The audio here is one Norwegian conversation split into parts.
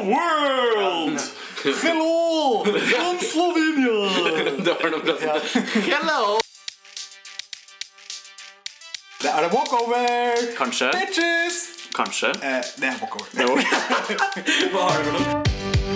world! Hello! From Slovenia! Det var noe bra. Hello! Det det walkover! Kanskje. Bitches! Kanskje. Det walkover. Hva har du for noe?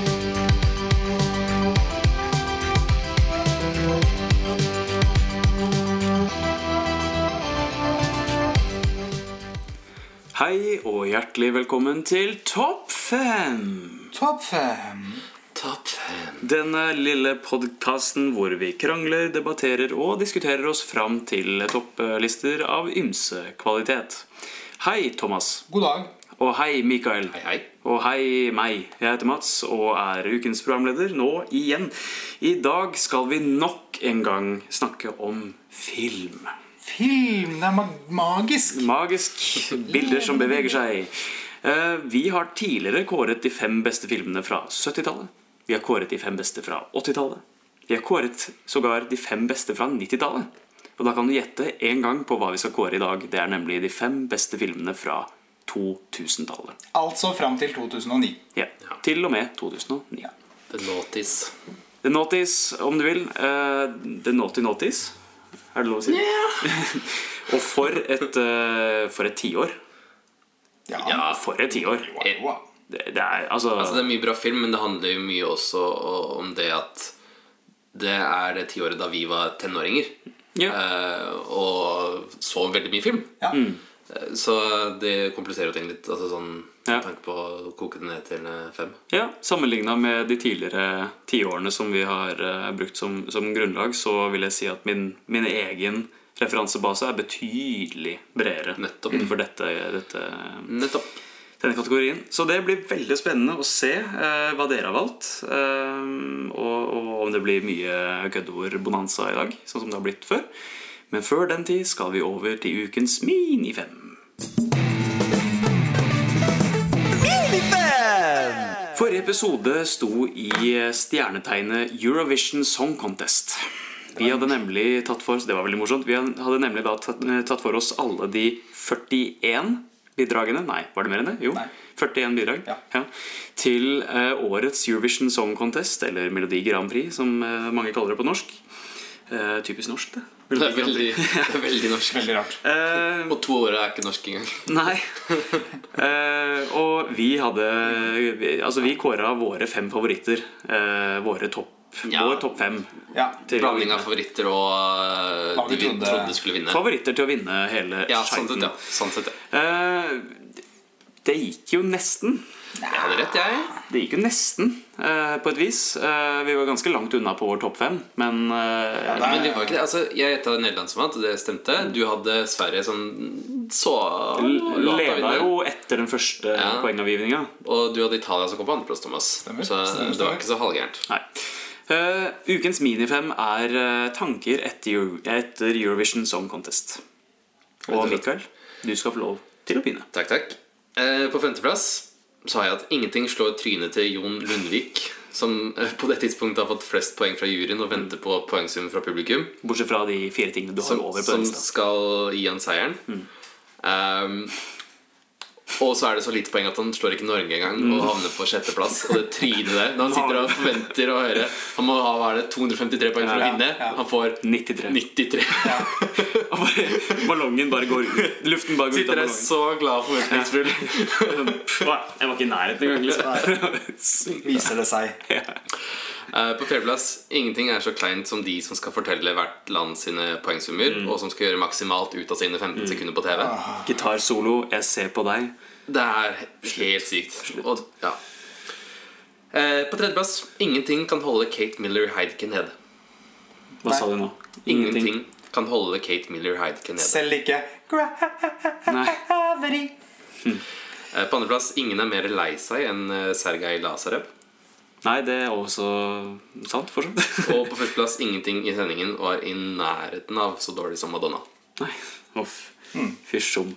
Hei og hjertelig velkommen til Topp 5. Topp 5. Topp 5. Denne lille podcasten hvor vi krangler, debatterer og diskuterer oss fram til topplister av ymse kvalitet. Hei Thomas. God dag. Og hei Mikael. Hei, hei. Og hei meg. Jeg heter Mats og er ukens programleder nå igjen. I dag skal vi nok en gang snakke om film. Film, det magisk. Magisk. Bilder som beveger seg. Vi har tidligere kåret de 5 beste filmene fra 70-tallet. Vi har kåret de 5 beste fra 80-tallet. Vi har kåret sågar de 5 beste fra 90-tallet. Og da kan du gjette en gang på hva vi skal kåre i dag. Det er nemlig de 5 beste filmene fra 2000-tallet. Altså frem til 2009. Ja, til og med 2009. The Naughties. The Naughties, om du vil. The Naughty Naughties. Er det lov å si? Og for et tiår. Ja, for et tiår. Wow. Det er, altså det er mye bra film, men det handler jo mye også om det at det er det tiåret da vi var tenåringer. Og så veldig mye film. Ja. Så det kompliserer jo ting litt, altså sånn tanke på å koke det ned til 5. Ja, sammenlignet med de tidligere 10-årene som vi har brukt som grunnlag, så vil jeg si at min egen referansebase er betydelig bredere. Nettopp. Innenfor Nettopp. denne kategorien. Så det blir veldig spennende å se hva dere har valgt, og om det blir mye køddord-bonanza i dag, sånn som det har blitt før. Men før den tid skal vi over til ukens Mini-5. Forrige episode sto i stjernetegnet Eurovision Song Contest. Vi hadde nemlig tatt for oss, det var veldig morsomt, vi hadde nemlig da tatt for oss alle de 41 bidragene, nei, var det mer enn det? Jo, nei. 41 bidrag, ja. Til årets Eurovision Song Contest, eller Melodi Grand Prix, som mange kaller det på norsk. Typisk norsk, det. Det er veldig norsk. Veldig rart. Og 2 år er ikke norsk engang. Nei. Og vi kåret våre 5 favoritter. Vår topp 5. Ja. Blanding av favoritter og de vi trodde skulle vinne. Favoritter til å vinne hele skjeiten. Sånn sett, ja. Det gikk jo nesten. Jeg hadde rett, jeg. Det gikk jo nesten, på et vis. Vi var ganske langt unna på vår topp 5. Men men det var ikke det. Altså, jeg gjettet Nederland som vant, og det stemte. Du hadde Sverige som så leda jo etter den første poengavgivninga. Og du hadde Italia som kom på andreplass, Thomas. Stemmer. Så det var ikke så halvgærent. Nei. Ukens Mini-5 er tanker etter Eurovision Song Contest. Og Mikael, du skal få lov til å begynne. Takk. På 5. plass så har jeg at ingenting slår trynet til Jon Lundvik, som på det tidspunktet har fått flest poeng fra juryen og venter på poengsum fra publikum. Bortsett fra de 4 tingene du har over på som den. skal gi han seieren. Og så er det så lite poeng at han slår ikke Norge engang og havner på 6. plass. Og det trynet der, når han sitter og forventer å høre, han må ha 253 poeng for å vinne. Han får 93. Ballongen bare går ut. Luften bare går ut av Sitter der ballongen. så glad og forventningsfull. Jeg var ikke i nærheten engang. Viser det seg. På 4. plass, ingenting er så kleint som de som skal fortelle hvert land sine poengsummer, og som skal gjøre maksimalt ut av sine 15 sekunder på TV. Gitarsolo, jeg ser på deg. Det er helt sykt. Og, ja. På 3. plass, ingenting kan holde Kate Miller-Heidke nede. Hva sa du nå? Ingenting kan holde Kate Miller-Heidke nede. Selv ikke Gravity. På 2. plass, ingen er mer lei seg enn Sergej Lazarev. Nei, det er også sant, fortsatt. Og på 1. plass, ingenting i sendingen var i nærheten av så dårlig som Madonna. Nei, fysjom.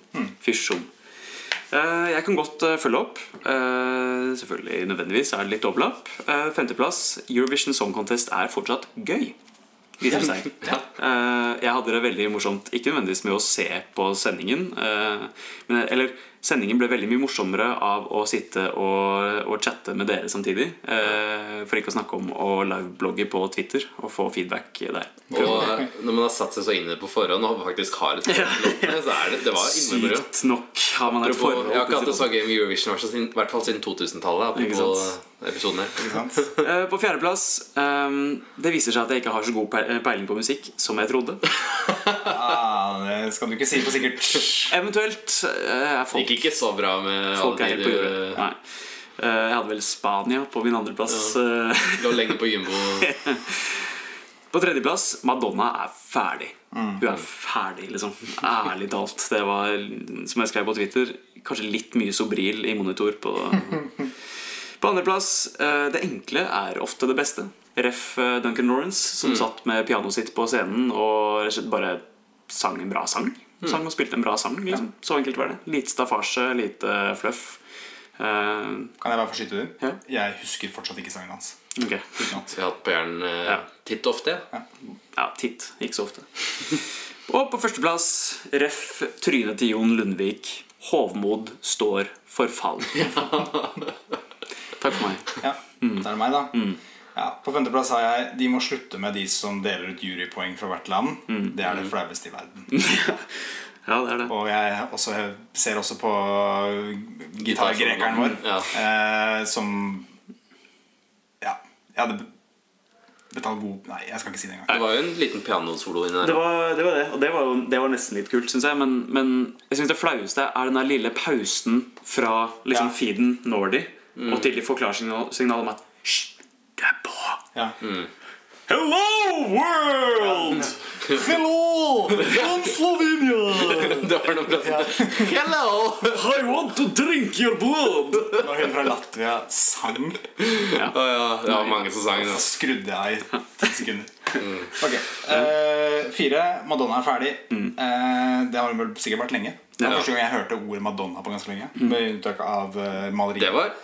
Jeg kan godt følge opp. Selvfølgelig nødvendigvis er det litt overlapp. 5. plass, Eurovision Song Contest er fortsatt gøy, viser det seg. Jeg hadde det veldig morsomt, ikke nødvendigvis med å se på sendingen, eller Sendingen ble veldig mye morsommere av å sitte og chatte med dere samtidig. For ikke å snakke om å liveblogge på Twitter og få feedback der. Og når man har satt seg så inn i det på forhånd og faktisk har et forhold, så det var innmari moro. Sykt nok har man et forhold. Jeg har ikke hatt det så gøy med Eurovision, i hvert fall siden 2000-tallet. På episoden her. På fjerdeplass, det viser seg at jeg ikke har så god peiling på musikk som jeg trodde. Det skal du ikke si på sikkert. Eventuelt det gikk ikke så bra med folk er helt på jordet. Nei. Jeg hadde vel Spania på min andre plass. Lå lenge på Jumbo. På tredjeplass, Madonna er ferdig. Hun er ferdig, liksom. Ærlig talt. Det var, som jeg skrev på Twitter, kanskje litt mye Sobril i monitor på andreplass. Det enkle er ofte det beste. Ref Duncan Lawrence, som satt med pianoet sitt på scenen og bare sang en bra sang. Sang og spilte en bra sang, liksom. Så enkelt var det. Lite staffasje, lite fluff. Kan jeg bare få skyte din? Ja. Jeg husker fortsatt ikke sangen hans. Okay. Jeg har hatt på hjernen titt ofte. Ja, titt, ikke så ofte. Og på førsteplass, ref trynet til Jon Lundvik. Hovmod står for fall. Takk for meg. Ja, det er meg da. Ja, på femteplass har jeg De må slutte med de som deler ut jurypoeng fra hvert land. Det er det flaueste i verden. Ja, det er det. Og jeg ser også på gitargrekeren vår, som jeg hadde betalt god. Nei, jeg skal ikke si det engang. Det var jo en liten pianosolo inni der. Det var det. Og det var nesten litt kult, synes jeg. Men jeg synes det flaueste er den der lille pausen fra liksom feeden Nordi og til de får klarsignal om at det er på. Ja. Hello world! Hello from Slovenia! Det var noe bra. Hello! I want to drink your blood! Når hun fra Latvia sang, Det var mange som sang. skrudde jeg i 10 sekunder. Ok, 4, Madonna er ferdig. Det har vel sikkert vært lenge. Det var første gang jeg hørte ordet Madonna på ganske lenge. Med unntak av maleri. Det var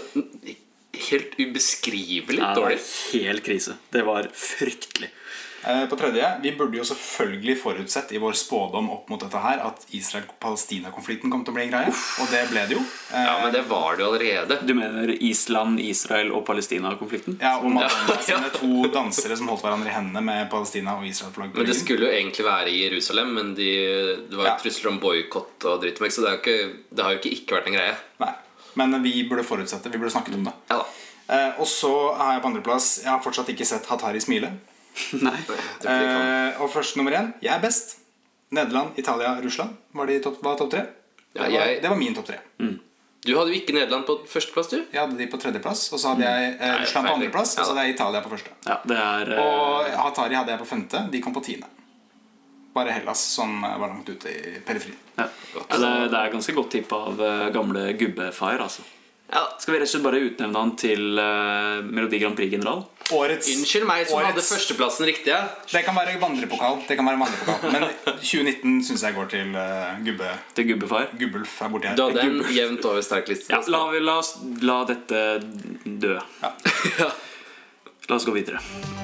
helt ubeskrivelig dårlig. Helt krise. Det var fryktelig. På tredje, vi burde jo selvfølgelig forutsett i vår spådom opp mot dette her at Israel-Palestina-konflikten kom til å bli en greie. Og det ble det jo. Men det var det jo allerede. Du mener Island, Israel og Palestina-konflikten? Ja, og Madonna sine 2 dansere som holdt hverandre i hendene med Palestina og Israel-flagg. Men det skulle jo egentlig være i Jerusalem, men det var trusler om boykott og drittmekk, så det har jo ikke vært en greie. Nei, men vi burde forutsette, vi burde snakket om det. Ja da. Og så har jeg på andreplass, jeg har fortsatt ikke sett Hatari smile. Nei. Og først nummer 1, jeg er best. Nederland, Italia, Russland var topp 3. Det var min topp 3. Du hadde jo ikke Nederland på førsteplass, du? Jeg hadde de på tredjeplass. Og så hadde jeg Russland på andreplass. Og så hadde jeg Italia på første. Og Hatari hadde jeg på 5. De kom på 10. Bare Hellas som var langt ute i periferien. Det er ganske godt tipp av gamle gubbefar, altså. Skal vi rett og slett bare utnevne han til Melodi Grand Prix-general? Unnskyld meg som hadde førsteplassen riktig. Det kan være vandrepokal. Men 2019 synes jeg går til gubbe. Til gubbefar? Gubbulf er borti her. Da hadde en jevnt over sterk liste. La dette dø. La oss gå videre.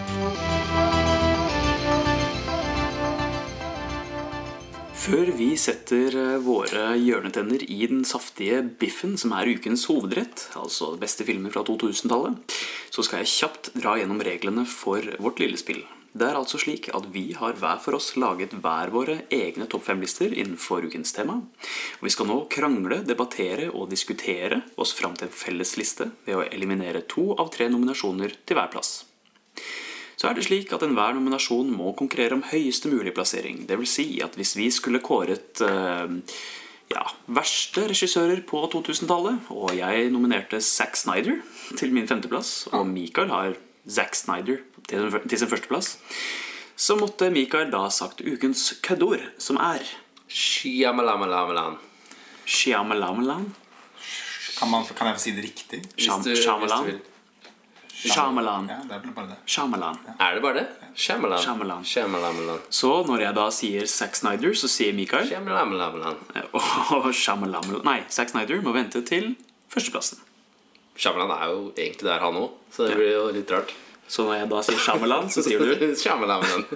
Før vi setter våre hjørnetenner i den saftige biffen som er ukens hovedrett, altså beste filmer fra 2000-tallet, så skal jeg kjapt dra gjennom reglene for vårt lille spill. Det er altså slik at vi har hver for oss laget hver våre egne topp 5-lister innenfor ukens tema. Og vi skal nå krangle, debattere og diskutere oss frem til en felles liste ved å eliminere 2 av 3 nominasjoner til hver plass. Så er det slik at enhver nominasjon må konkurrere om høyeste mulig plassering. Det vil si at hvis vi skulle kåret verste regissører på 2000-tallet, og jeg nominerte Zack Snyder til min 5. plass, og Mikael har Zack Snyder til sin 1. plass, så måtte Mikael da sagt ukens køddord, som er Shyamalan. Shyamalan? Kan jeg få si det riktig? Shyamalan? Shyamalan. Ja, det er bare det. Shyamalan. Er det bare det? Shyamalan. Så når jeg da sier Zack Snyder, så sier Mikael Shyamalan. Og Shyamalan. Nei, Zack Snyder må vente til førsteplassen. Shyamalan er jo egentlig der han også, så det blir jo litt rart. Så når jeg da sier Shyamalan, så sier du Shyamalan.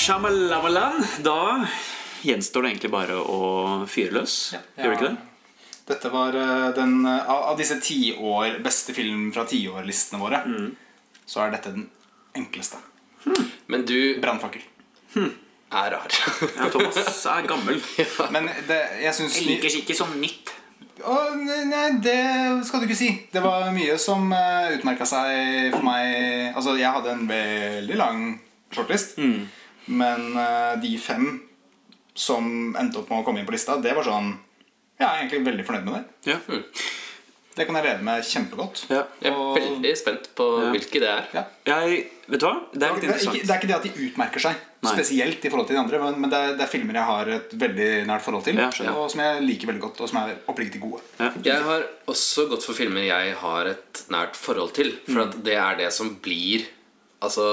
Shyamalan. Da gjenstår det egentlig bare å fyre løs. Gjør det ikke det? Dette var den av disse 10 år beste film fra 10-årlistene våre. Så er dette den enkleste. Men du Brannfakkel. er rar. Ja, Thomas er gammel. Men jeg synes Jeg liker ikke sånn nytt. Nei, det skal du ikke si. Det var mye som utmerket seg for meg. Altså, jeg hadde en veldig lang shortlist. Men de 5 som endte opp med å komme inn på lista, det var sånn. Jeg er egentlig veldig fornøyd med det. Ja. Det kan jeg leve med kjempegodt. Ja. Jeg er veldig spent på hvilke det er. Ja. Vet du hva? Det er litt interessant. Det er ikke det at de utmerker seg spesielt i forhold til de andre, men det er filmer jeg har et veldig nært forhold til, og som jeg liker veldig godt, og som er oppriktig gode. Jeg har også gått for filmer jeg har et nært forhold til, for at det er det som blir. Altså,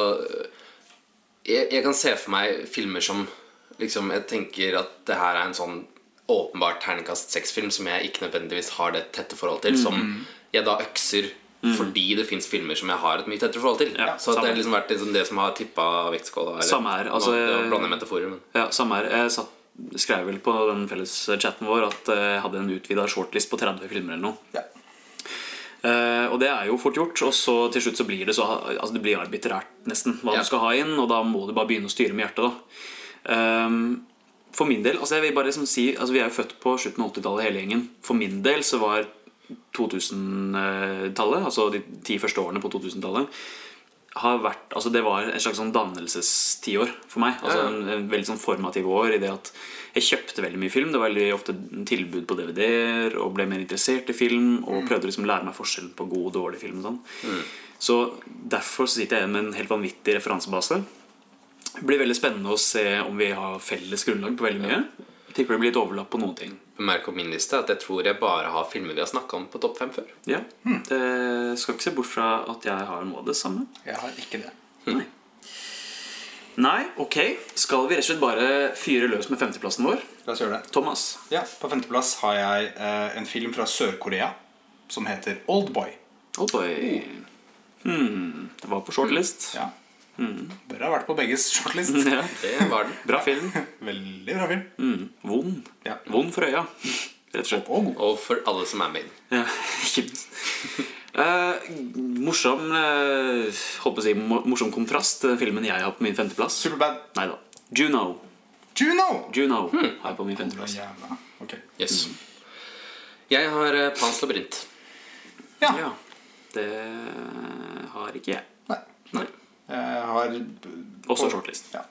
jeg kan se for meg filmer som liksom, jeg tenker at det her er en sånn åpenbart terningkast 6-film som jeg ikke nødvendigvis har det tette forhold til, som jeg da økser fordi det finnes filmer som jeg har et mye tettere forhold til. Så det har liksom vært det som har tippet vektskåla. Samme her. Altså, blander metaforer, men. Ja, samme her. Jeg skrev vel på den felles chatten vår at jeg hadde en utvidet shortlist på 30 filmer eller noe. Ja. Og det er jo fort gjort. Og så til slutt så blir det så, altså det blir arbitrært nesten hva du skal ha inn, og da må du bare begynne å styre med hjertet da. For min del, altså jeg vil bare liksom si, altså vi er jo født på slutten av 80-tallet hele gjengen. For min del så var 2000-tallet, altså de 10 første årene på 2000-tallet, har vært, altså det var en slags sånn dannelsestiår for meg. Altså en veldig sånn formativ år i det at jeg kjøpte veldig mye film. Det var veldig ofte tilbud på DVD-er, og ble mer interessert i film, og prøvde liksom å lære meg forskjellen på god og dårlig film og sånn. Så derfor så sitter jeg igjen med en helt vanvittig referansebase. Det blir veldig spennende å se om vi har felles grunnlag på veldig mye. Jeg tenker det blir litt overlapp på noen ting. Merk opp min liste at jeg tror jeg bare har filmer vi har snakket om på topp 5 før. Ja, det skal ikke se bort fra at jeg har noe av det samme. Jeg har ikke det. Nei, ok. Skal vi rett og slett bare fyre løs med 5.-plassen vår? La oss gjøre det. Thomas? Ja, på 5. plass har jeg en film fra Sør-Korea som heter Oldboy. Oldboy. Det var på shortlist. Ja. Bør ha vært på begges shortlist. Ja, det var den. Bra film. Veldig bra film. Vond. Ja. Vond for øya, rett og slett. Og for alle som er med. Ja, ikke minst. Morsom, holdt på å si, morsom kontrast til den filmen jeg har på min 5. plass. Superbad. Neida. Juno har jeg på min 5. plass. Okay. Yes. Jeg har Pans labyrint. Ja. Det har ikke jeg. Nei. Jeg har også shortlist. Ja.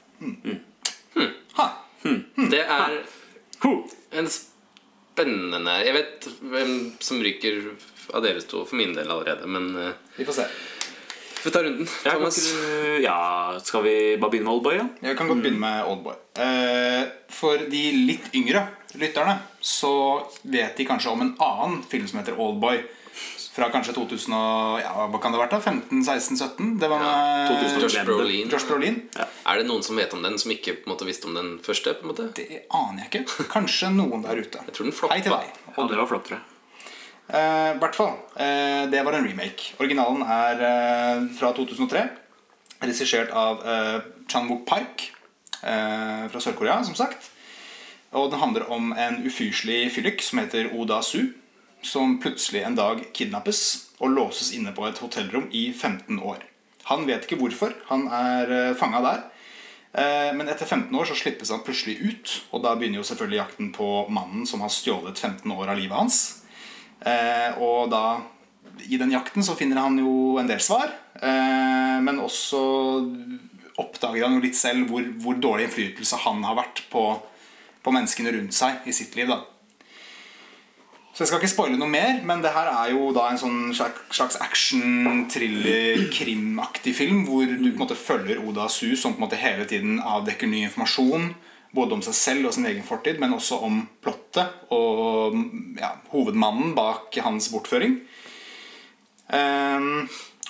Det er en spennende. Jeg vet hvem som ryker av deres to for min del allerede, men vi får se. Vi får ta runden. Skal vi bare begynne med Oldboy? Ja? Jeg kan godt begynne med Oldboy. For de litt yngre lytterne så vet de kanskje om en annen film som heter Oldboy, fra kanskje 2000 og, hva kan det ha vært da? 15, 16, 17? Det var med Josh Brolin. Ja. Er det noen som vet om den, som ikke på en måte visste om den første? På en måte? Det aner jeg ikke. Kanskje noen der ute. Jeg tror den floppet. Hei til deg. Ja, det var flott, tror jeg. Hvert fall, det var en remake. Originalen er fra 2003, regissert av Chan-wook Park fra Sør-Korea, som sagt. Og den handler om en ufyselig fyllik som heter Oda Su, som plutselig en dag kidnappes og låses inne på et hotellrom i 15 år. Han vet ikke hvorfor, han er fanget der. Men etter 15 år så slippes han plutselig ut, og da begynner jo selvfølgelig jakten på mannen som har stjålet 15 år av livet hans. Og da, i den jakten så finner han jo en del svar, men også oppdager han jo litt selv hvor dårlig innflytelse han har vært på menneskene rundt seg i sitt liv da. Så jeg skal ikke spoile noe mer, men det her er jo da en sånn slags action, thriller, krimaktig film, hvor du på en måte følger Oda Su, som på en måte hele tiden avdekker ny informasjon, både om seg selv og sin egen fortid, men også om plottet og hovedmannen bak hans bortføring.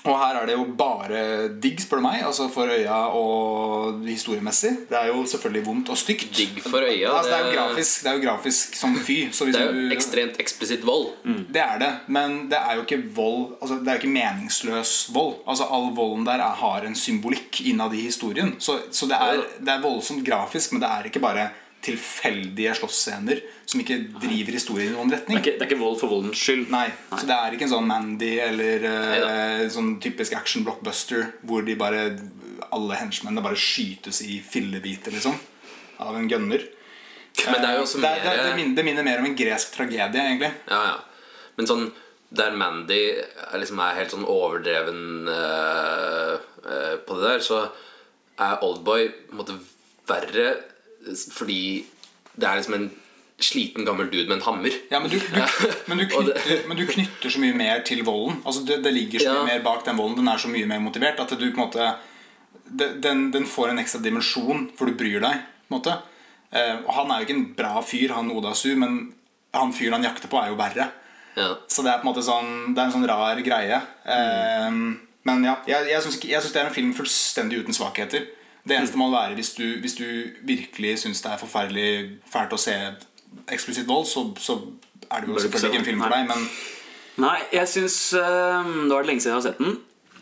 Og her det jo bare digg, spør du meg, altså for øya og historiemessig. Det jo selvfølgelig vondt og stygt. Digg for øya. Altså, det jo grafisk som fy. Så hvis det jo ekstremt eksplisitt vold. Det det, men det jo ikke vold, altså det jo ikke meningsløs vold. Altså all volden der har en symbolikk innad i historien. Så det voldsomt grafisk, men det ikke bare tilfeldige slåssscener som ikke driver historien i noen retning. Det er ikke vold for voldens skyld. Nei. Så det ikke en sånn Mandy eller sånn typisk action blockbuster hvor alle henchmennene bare skytes i fillebiter liksom, av en gunner. Men det jo også det minner mer om en gresk tragedie egentlig. Ja. Men sånn der Mandy liksom helt sånn overdreven på det der, så Oldboy på en måte verre fordi det liksom en sliten gammel dude med en hammer. Ja, men du knytter så mye mer til volden. Altså det ligger så mye mer bak den volden. Den så mye mer motivert at du på en måte den får en ekstra dimensjon, for du bryr deg på en måte. Og han jo ikke en bra fyr, han Odasu, men han fyren han jakter på jo verre. Ja. Så det på en måte sånn, det en sånn rar greie. Men ja, jeg synes det en film fullstendig uten svakheter. Det eneste må være hvis du virkelig synes det forferdelig fælt å se eksplisitt vold, så det jo selvfølgelig ikke en film for deg, men... Nei, jeg synes det var lenge siden jeg har sett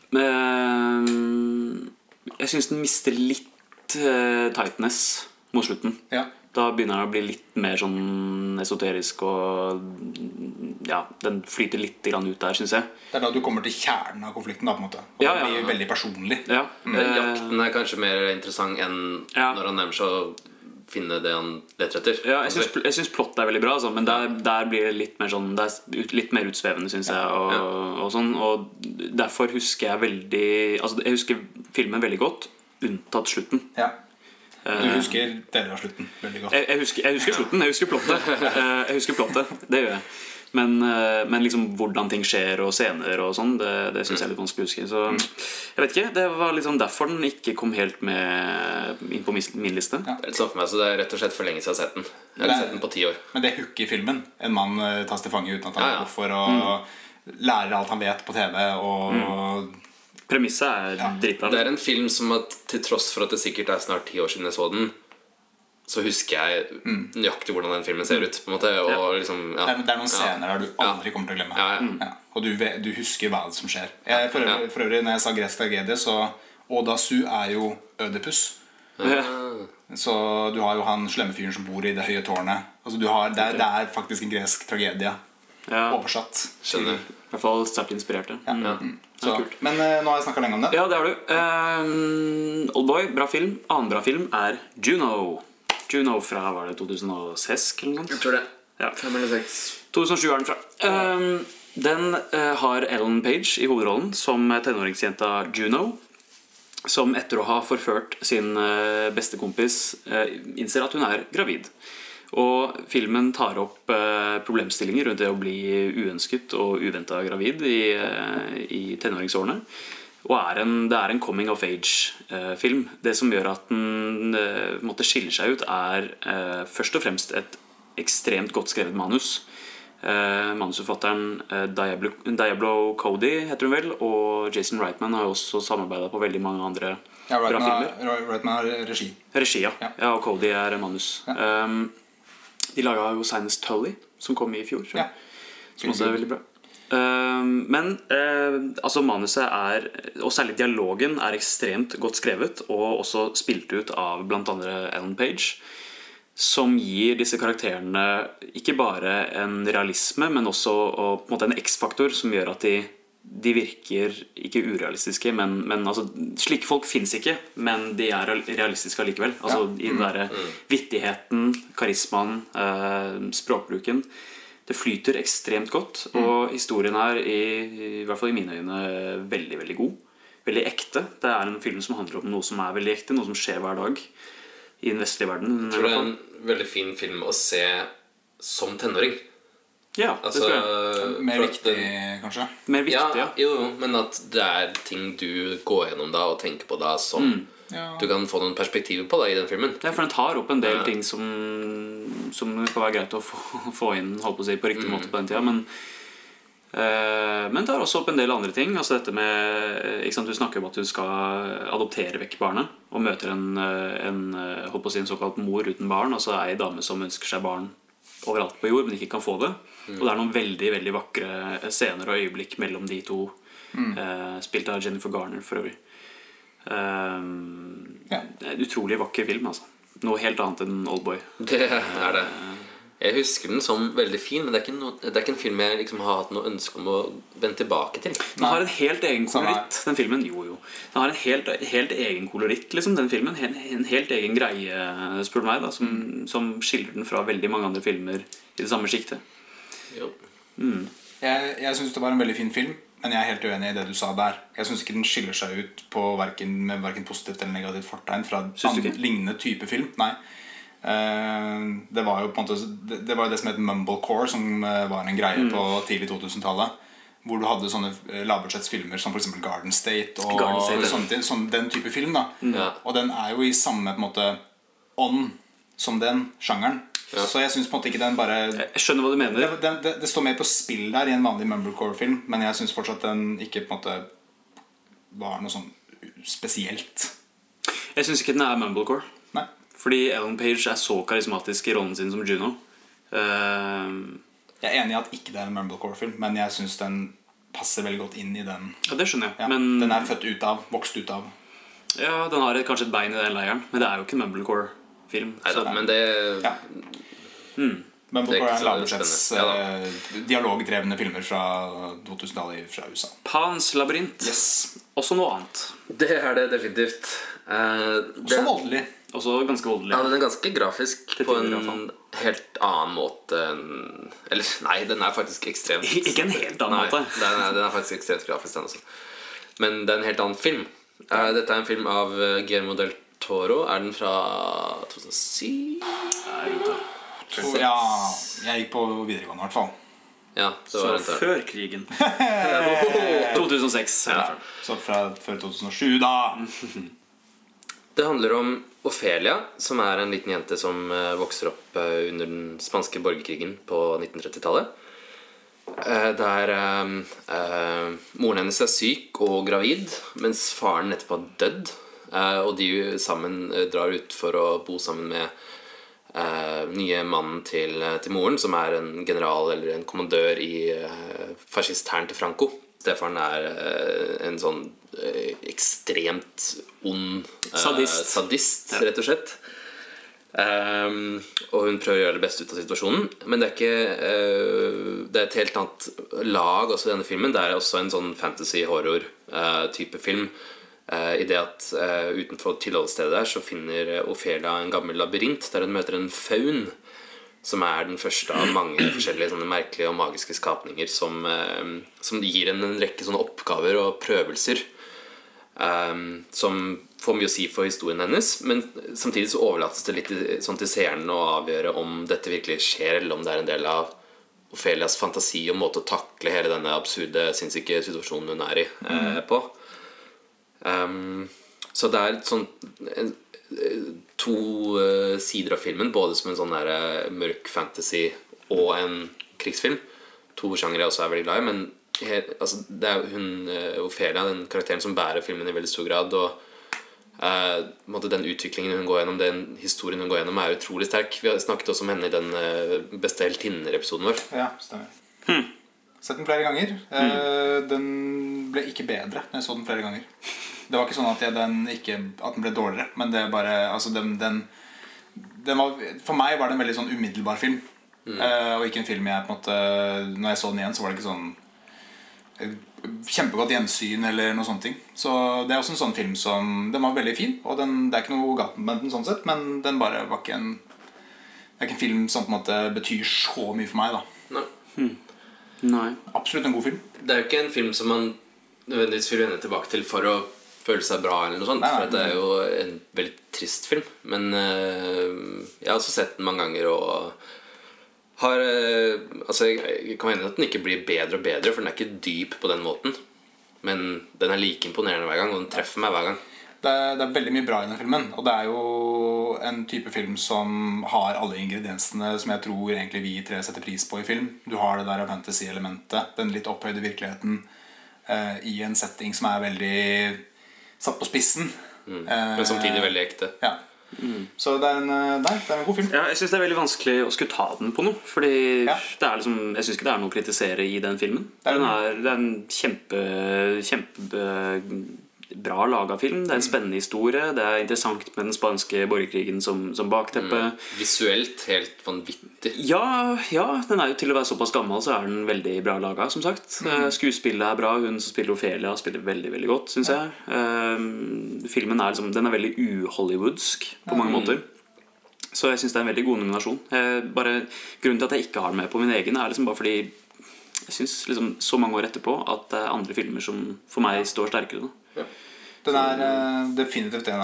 den. Jeg synes den mister litt tightness mot slutten. Ja. Da begynner den å bli litt mer sånn esoterisk, og ja, den flyter litt grann ut der, synes jeg. Det da du kommer til kjernen av konflikten da, på en måte. Og det blir veldig personlig. Ja. Jakten kanskje mer interessant enn når han nærmer seg å finne det han leter etter. Ja, jeg synes plottet veldig bra, altså, men der blir det litt mer sånn, litt mer utsvevende, synes jeg, og sånn, og derfor husker jeg veldig, altså jeg husker filmen veldig godt, unntatt slutten. Ja. Du husker deler av slutten veldig godt. Jeg husker slutten, jeg husker plottet. Det gjør jeg. Men liksom hvordan ting skjer og scener og sånn, det synes jeg litt vanskelig å huske. Så jeg vet ikke, det var liksom derfor den ikke kom helt med inn på min liste. Ja. Det sånn for meg, så det rett og slett for lenge siden jeg har sett den. Jeg har sett den på 10 år. Men det hooker i filmen. En mann tas til fange uten at han hvorfor, og lærer alt han vet på TV, og... Premisset dritbra. Det en film som at til tross for at det sikkert snart 10 år siden jeg så den, så husker jeg nøyaktig hvordan den filmen ser ut på en måte, og liksom, det noen scener der du aldri kommer til å glemme. Og du husker hva som skjer. For øvrig, når jeg sa gresk tragedie, så Odasu jo Ødipus. Så du har jo han slemmefyren som bor i det høye tårnet. Altså, det faktisk en gresk tragedie oversatt. Skjønner. I hvert fall sterkt inspirert. Så, men nå har jeg snakket lenge om det. Ja, det har du. Oldboy, bra film. Annen bra film Juno fra, var det 2006 eller noe sånt? Jeg tror det. Ja. 5 eller 6. 2007 den fra. Den har Ellen Page i hovedrollen som tenåringsjenta Juno, som etter å ha forført sin beste kompis innser at hun gravid. Og filmen tar opp problemstillinger rundt det å bli uønsket og uventet gravid i tenåringsårene. Og det en coming of age-film. Det som gjør at den måtte skille seg ut, først og fremst et ekstremt godt skrevet manus. Manusforfatteren Diablo Cody heter hun vel, og Jason Reitman har jo også samarbeidet på veldig mange andre bra filmer. Reitman har regi. Regi, ja. Og Cody manus. De laget jo Sinus Tully, som kom i fjor, som også veldig bra. Men altså manuset og særlig dialogen ekstremt godt skrevet, og også spilt ut av blant andre Ellen Page, som gir disse karakterene ikke bare en realisme, men også på en måte en X-faktor som gjør at de virker ikke urealistiske, men altså, slike folk finnes ikke, men de realistiske allikevel. Altså i den der vittigheten, karismaen, språkbruken. Det flyter ekstremt godt, og historien i hvert fall i mine øyne veldig, veldig god. Veldig ekte. Det en film som handler om noe som veldig ekte, noe som skjer hver dag i den vestlige verden. Jeg tror det en veldig fin film å se som tenåring. Ja, det tror jeg. Mer viktig, kanskje? Mer viktig, Jo, men at det ting du går gjennom da og tenker på da som du kan få noen perspektiver på da i den filmen. Ja, for den tar opp en del ting som kan være greit å få inn, holdt på å si, på riktig måte på den tiden, men Men tar også opp en del andre ting. Altså dette med, ikke sant, du snakker om at du skal adoptere vekk barnet, og møter holdt på å si en såkalt mor uten barn, altså ei dame som ønsker seg barn overalt på jord, men ikke kan få det. Og det er noen veldig, veldig vakre scener og øyeblikk mellom de to, spilt av Jennifer Garner for øvrig. En utrolig vakker film, altså. Noe helt annet enn Oldboy. Det er det. Jeg husker den som veldig fin, men det er ikke en film jeg liksom har hatt noe ønske om å vende tilbake til. Den har en helt egen koloritt, den filmen. Jo. Den har en helt egen koloritt, liksom, den filmen. En helt egen greie, spør du meg, da, som skiller den fra veldig mange andre filmer i det samme skiktet. Jo. Jeg synes det var en veldig fin film, men jeg er helt uenig i det du sa der. Jeg synes ikke den skiller seg ut med hverken positivt eller negativt fortegn fra lignende type film. Nei. Det var jo på en måte det var jo det som het mumblecore, som var en greie på tidlig 2000-tallet, hvor du hadde sånne lavbudsjettsfilmer som for eksempel Garden State og den type film da. Og den er jo i samme på en måte ånd som den sjangeren. Så jeg synes på en måte ikke den bare Jeg skjønner hva du mener. Det står mer på spill der i en vanlig mumblecore-film, men jeg synes fortsatt den ikke på en måte var noe sånn spesielt. Jeg synes ikke den er mumblecore. Nei. Fordi Ellen Page er så karismatisk i rollen sin som Juno. Jeg er enig i at ikke det er en mumblecore-film, men jeg synes den passer veldig godt inn i den. Ja, det skjønner jeg. Ja, men den er vokst ut av. Ja, den har kanskje et bein i den leiren, men det er jo ikke en mumblecore-film. Neida, men det Mumblecore er lavbudsjetts dialogdrevne filmer fra 2000-tallet fra USA. Pans labyrint. Yes. Også noe annet. Det er det definitivt. Også voldelig. Også ganske voldelig. Ja, den er ganske grafisk på en helt annen måte eller nei, den er faktisk ekstremt Ikke en helt annen måte. Den er faktisk ekstremt grafisk, den også. Men det er en helt annen film. Dette er en film av Guillermo del Toro. Er den fra 2007? Ja, jeg gikk på videregående i hvert fall. Ja, det var så før krigen. 2006. Ja, så før 2007 da. Det handler om Ofelia, som er en liten jente som vokser opp under den spanske borgerkrigen på 1930-tallet. Der moren hennes er syk og gravid, mens faren nettopp har dødd. Og de sammen drar ut for å bo sammen med nye mannen til moren, som er en general eller en kommandør i fascisthæren til Franco. Stefan er en sånn ekstremt ond sadist, rett og slett. Og hun prøver å gjøre det beste ut av situasjonen. Men det er et helt annet lag også i denne filmen. Det er også en sånn fantasy-horror-type film. I det at utenfor tilholdsstedet der så finner Ofelia en gammel labyrint der hun møter en faun, som er den første av mange forskjellige sånne merkelige og magiske skapninger som gir en rekke sånne oppgaver og prøvelser som får mye å si for historien hennes. Men samtidig så overlates det litt sånn til seeren å avgjøre om dette virkelig skjer, eller om det er en del av Ofelias fantasi og måte å takle hele denne absurde, sinnssyke situasjonen hun er i på. Så det er sånn to sider av filmen, både som en sånn der mørk fantasy og en krigsfilm. To sjangere jeg også er veldig glad i, men det er Ofelia, den karakteren som bærer filmen i veldig stor grad, og den utviklingen hun går gjennom, den historien hun går gjennom, er utrolig sterk. Vi har snakket også om henne i den beste heltinner-episoden vår. Ja, stemmer. Sett den flere ganger. Den ble ikke bedre når jeg så den flere ganger. Det var ikke sånn at den ble dårligere, men det bare, altså den var, for meg var det en veldig sånn umiddelbar film. Og ikke en film jeg på en måte, når jeg så den igjen, så var det ikke sånn kjempegodt gjensyn eller noe sånt ting. Så det er også en sånn film som, den var veldig fin, og det er ikke noe galt med den sånn sett, men den bare var ikke det er ikke en film som på en måte betyr så mye for meg da. Nei. Absolutt en god film. Det er jo ikke en film som man nødvendigvis vil vende tilbake til for å føle seg bra eller noe sånt. For det er jo en veldig trist film. Men jeg har også sett den mange ganger og har jeg kan mene at den ikke blir bedre og bedre, for den er ikke dyp på den måten. Men den er like imponerende hver gang, og den treffer meg hver gang. Det er veldig mye bra i den filmen. Og det er jo en type film som har alle ingrediensene som jeg tror egentlig vi tre setter pris på i film. Du har det der fantasy-elementet, den litt opphøyde virkeligheten i en setting som er veldig satt på spissen. Men samtidig veldig ekte. Ja. Så det er en god film. Ja, jeg synes det er veldig vanskelig å skulle ta den på noe. Fordi det er liksom, jeg synes ikke det er noe å kritisere i den filmen. Det er en kjempebra laget film. Det er en spennende historie. Det er interessant med den spanske borgerkrigen som bakteppe. Visuelt helt vanvittig. Ja, den er jo til å være såpass gammel, så er den veldig bra laget, som sagt. Skuespillet er bra. Hun som spiller Ophelia spiller veldig, veldig godt, synes jeg. Filmen er liksom, den er veldig uhollywoodsk på mange måter. Så jeg synes det er en veldig god nominasjon. Grunnen til at jeg ikke har den med på min egen er liksom bare fordi jeg synes liksom så mange år etterpå at det er andre filmer som for meg står sterkere da. Den er definitivt en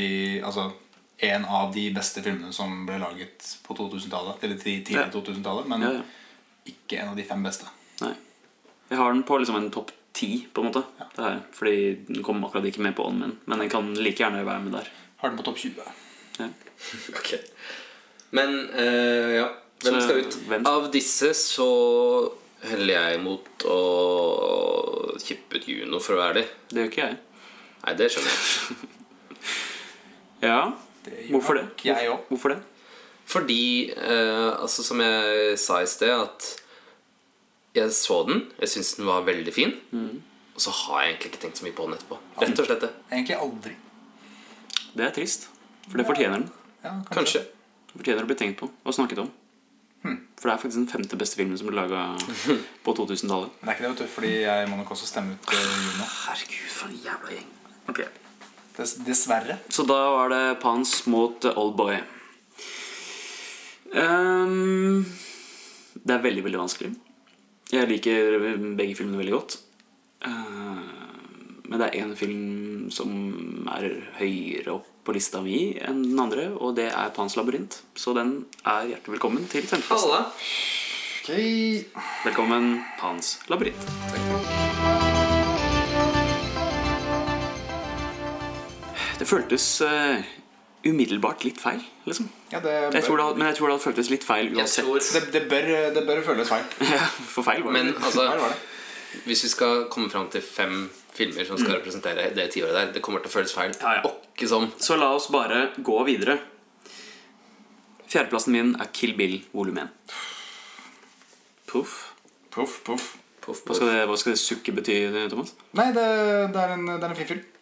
av de beste filmene som ble laget på 2000-tallet. Eller tidlig 2000-tallet. Men ikke en av de 5 beste. Nei. Jeg har den på liksom en topp 10 på en måte det her, fordi den kom akkurat ikke med på ånden min. Men den kan like gjerne være med der. Har den på topp 20. Ja. Ok. Men hvem skal ut? Av disse så heller jeg mot å kippe ut Juno, for å være det. Det gjør ikke jeg. Nei, det skjønner jeg. Ja, hvorfor det? Jeg også. Hvorfor det? Fordi, som jeg sa i sted, at jeg så den, jeg synes den var veldig fin, og så har jeg egentlig ikke tenkt så mye på den etterpå. Rett og slett det. Egentlig aldri. Det er trist, for det fortjener den. Ja, Kanskje. Det fortjener å bli tenkt på og snakket om. For det er faktisk den 5. beste filmen som ble laget på 2000-tallet. Men det er ikke det, vet du, fordi jeg må nok også stemme ut Juno. Herregud, for en jævla gjeng. Okay. Dessverre. Så da var det Pans mot Oldboy. Det er veldig, veldig vanskelig. Jeg liker begge filmene veldig godt. Men det er en film som er høyere opp på lista mi enn den andre, og det er Pans labyrint. Så den er hjertelig velkommen til 5. plass. Halla. Okay. Velkommen, Pans labyrint. Det føltes umiddelbart litt feil, liksom. Ja, men jeg tror det hadde føltes litt feil uansett. Det bør føles feil. Ja, for feil var det. Men feil var det. Hvis vi skal komme frem til 5 filmer som skal representere det tiåret der, det kommer til å føles feil. Ikke sånn. Så la oss bare gå videre. 4. plassen min er Kill Bill volum 1. Puff. Hva skal det sukke bety, Thomas? Nei, det er en fin film.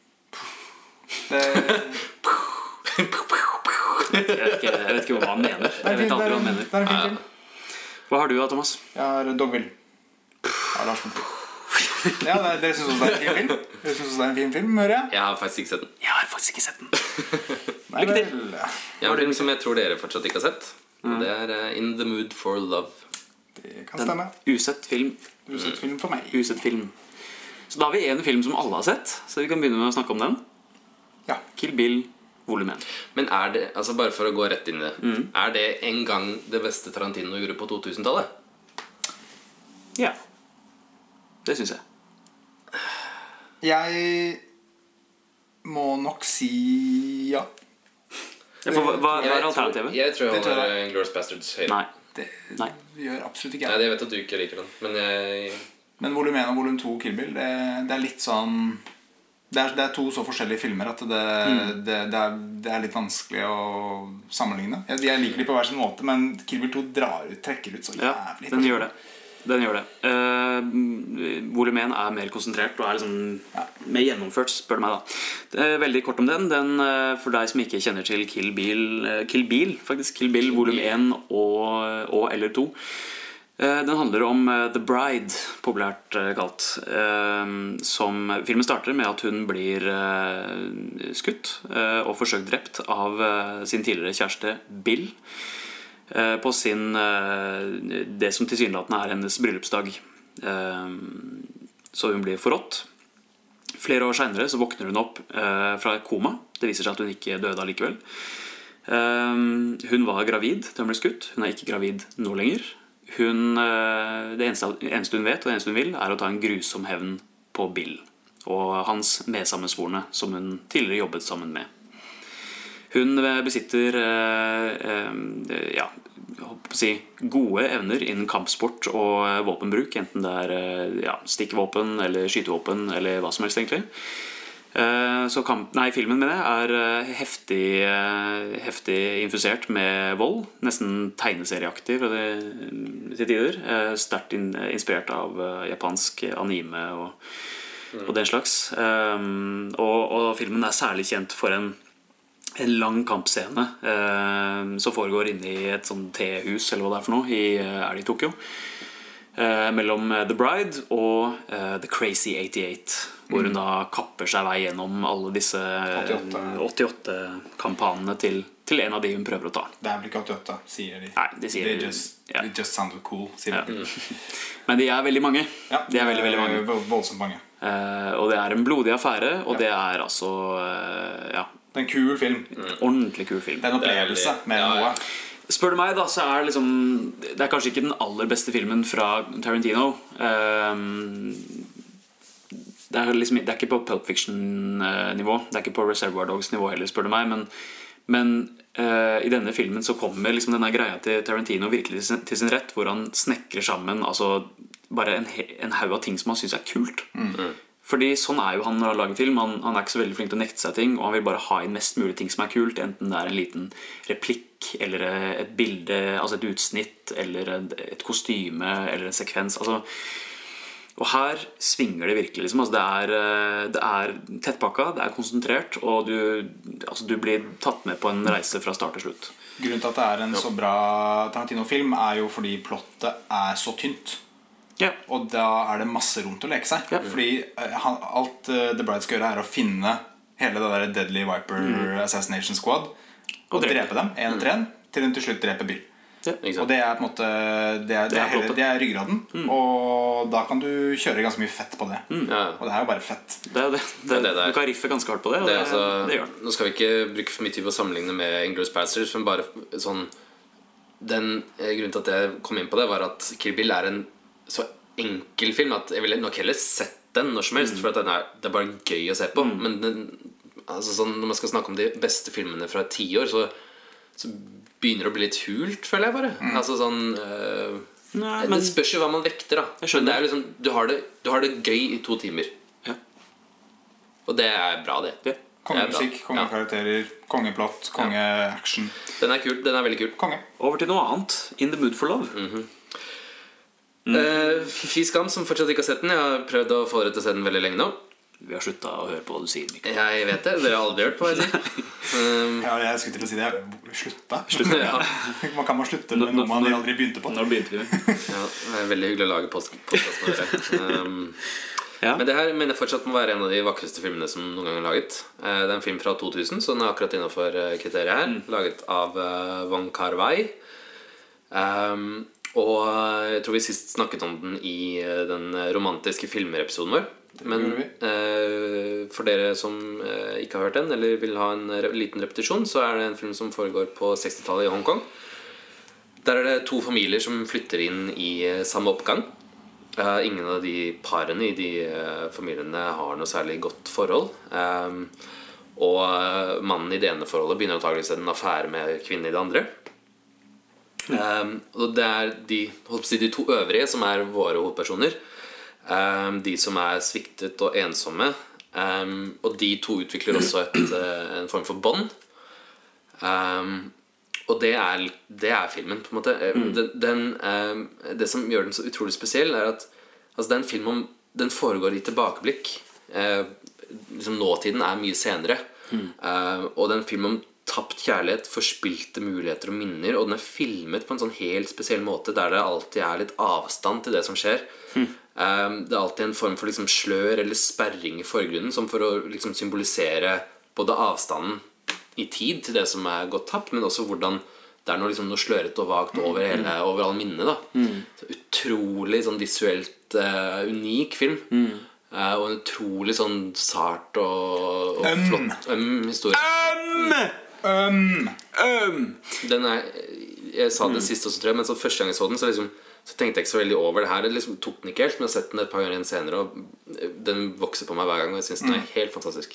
Jeg vet ikke hva han mener. Jeg vet aldri hva han mener. Det er en fin film. Hva har du da, Thomas? Jeg har Dogville av Lars von Trier. Ja, dere synes også det er en fin film? Dere synes også det er en fin film, hører jeg? Jeg har faktisk ikke sett den. Jeg har faktisk ikke sett den. Lykke til. Jeg har en film som jeg tror dere fortsatt ikke har sett. Og det er In the Mood for Love. Det kan stemme. Usett film. Usett film for meg. Usett film. Så da har vi en film som alle har sett, så vi kan begynne med å snakke om den. Ja. Kill Bill volum 1. Men er det, bare for å gå rett inn i det, er det en gang det beste Tarantino gjorde på 2000-tallet? Ja. Det synes jeg. Jeg må nok si ja. Hva er alternativet? Jeg tror jeg holder Inglourious Bastards høyre. Nei. Det gjør absolutt ikke jeg. Nei, jeg vet at du ikke liker den. Men volum 1 og volum 2 Kill Bill, det er litt sånn det er 2 så forskjellige filmer at det er litt vanskelig å sammenligne. Jeg liker de på hver sin måte, men Kill Bill 2 trekker ut så jævlig. Ja, den gjør det. Volum 1 er mer konsentrert og er liksom mer gjennomført, spør du meg da. Veldig kort om den. For deg som ikke kjenner til Kill Bill volum 1 og eller 2. Den handler om The Bride, populært kalt. Filmen starter med at hun blir skutt og forsøkt drept av sin tidligere kjæreste Bill på det som tilsynelatende er hennes bryllupsdag. Så hun blir forrådt. Flere år senere så våkner hun opp fra et koma. Det viser seg at hun ikke døde allikevel. Hun var gravid da hun ble skutt. Hun er ikke gravid nå lenger. Det eneste hun vet og det eneste hun vil er å ta en grusom hevn på Bill. og hans medsammensvorne, som hun tidligere jobbet sammen med. Hun besitter jeg håper å si, gode evner innen kampsport og våpenbruk, enten det stikkvåpen eller skytevåpen eller hva som helst egentlig. Så filmen med det er heftig infusert med vold, nesten tegneserieaktig til tider, sterkt inspirert av japansk anime og den slags. Og filmen er særlig kjent for en lang kampscene som foregår inne i et sånt tehus eller hva det er for noe er det i Tokyo, mellom The Bride og The Crazy 88, hvor hun da kapper seg vei gjennom alle disse 88 kampanene til en av de hun prøver å ta. Det er vel ikke 88, sier de. Nei, de sier They just sounded cool, sier de. Men de er veldig mange. Ja, de er veldig mange. Voldsomt mange. Og det er en blodig affære, og det er altså det er en kul film. Ordentlig kul film. Det er en opplevelse med noe. Spør du meg da, så er det er kanskje ikke den aller beste filmen fra Tarantino. Det er ikke på Pulp Fiction-nivå, det er ikke på Reservoir Dogs-nivå heller, spør du meg, men i denne filmen så kommer denne greia til Tarantino virkelig til sin rett, hvor han snekrer sammen bare en haug av ting som han synes er kult. Fordi sånn er jo han når han lager film. Han er ikke så veldig flink til å nekte seg ting, og han vil bare ha inn mest mulig ting som er kult, enten det er en liten replikk eller et bilde, altså et utsnitt eller et kostyme eller en sekvens, og her svinger det virkelig det er tettpakka, det er konsentrert, og du blir tatt med på en reise fra start til slutt. Grunnen til at det er en så bra Tarantino-film er jo fordi plottet er så tynt. Ja. Og da er det masse rom til å leke seg. Fordi alt The Bride skal gjøre er å finne hele det der Deadly Viper Assassination Squad og drepe dem, en etter en, til hun til slutt dreper Bill. Og det er på en måte det er ryggraden. Og da kan du kjøre ganske mye fett på det. Og det er jo bare fett. Du kan riffe ganske hardt på det, det gjør det. Nå skal vi ikke bruke for mye tid på å sammenligne med Inglourious Basterds, men bare sånn grunnen til at jeg kom inn på det var at Kill Bill er en så enkel film at jeg ville nok heller sett den når som helst, for at det er bare gøy å se på. Men når man skal snakke om de beste filmene fra 10 år, så begynner det å bli litt hult, føler jeg bare. Det spørs jo hva man vekter, da. Men det er du har det gøy i 2 timer. Og det er bra, det. Kongemusikk, kongekarakterer, kongeplott, kongeaction. Den er kul, den er veldig kul. Konge. Over til noe annet. In the Mood for Love. Fy skam som fortsatt ikke har sett den. Jeg har prøvd å få dere til å se den veldig lenge nå. Vi har sluttet å høre på hva du sier, Mikkel. Jeg vet det, dere har aldri hørt på hva jeg sier. Jeg skulle til å si det. Slutta? Man kan slutte med noe man aldri begynte på. Når begynte vi? Det er veldig hyggelig å lage podcast med dere. Men det her mener jeg fortsatt må være en av de vakreste filmene som noen gang er laget. Det er en film fra 2000, så den er akkurat innenfor kriteriet her. Laget av Wong Kar-wai. Og jeg tror vi sist snakket om den i den romantiske filmer-episoden vår. Men for dere som ikke har hørt den, eller vil ha en liten repetisjon, så er det en film som foregår på 60-tallet i Hongkong. Der er det 2 familier som flytter inn i samme oppgang. Ingen av de parene i de familiene har noe særlig godt forhold. Og mannen i det ene forholdet begynner antageligvis en affære med kvinnen i det andre. Og det er de 2 øvrige som er våre hovedpersoner, de som er sviktet og ensomme, og de 2 utvikler også en form for bånd, og det er filmen på en måte. Det som gjør den så utrolig spesiell er at det er en film den foregår i tilbakeblikk. Nåtiden er mye senere, og det er en film om tapt kjærlighet, forspilte muligheter og minner. Og den er filmet på en sånn helt spesiell måte, der det alltid er litt avstand til det som skjer. Det er alltid en form for slør eller sperring i forgrunnen, som for å symbolisere både avstanden i tid til det som er gått tapt, men også hvordan det er noe sløret og vagt over alle minnene. Så utrolig visuelt unik film. Og en utrolig sart og flott historie. Den er jeg sa det sist også, tror jeg. Men så første gang jeg så den, så tenkte jeg ikke så veldig over det her. Det liksom tok den ikke helt. Men jeg har sett den et par ganger senere, og den vokser på meg hver gang. Og jeg synes den er helt fantastisk.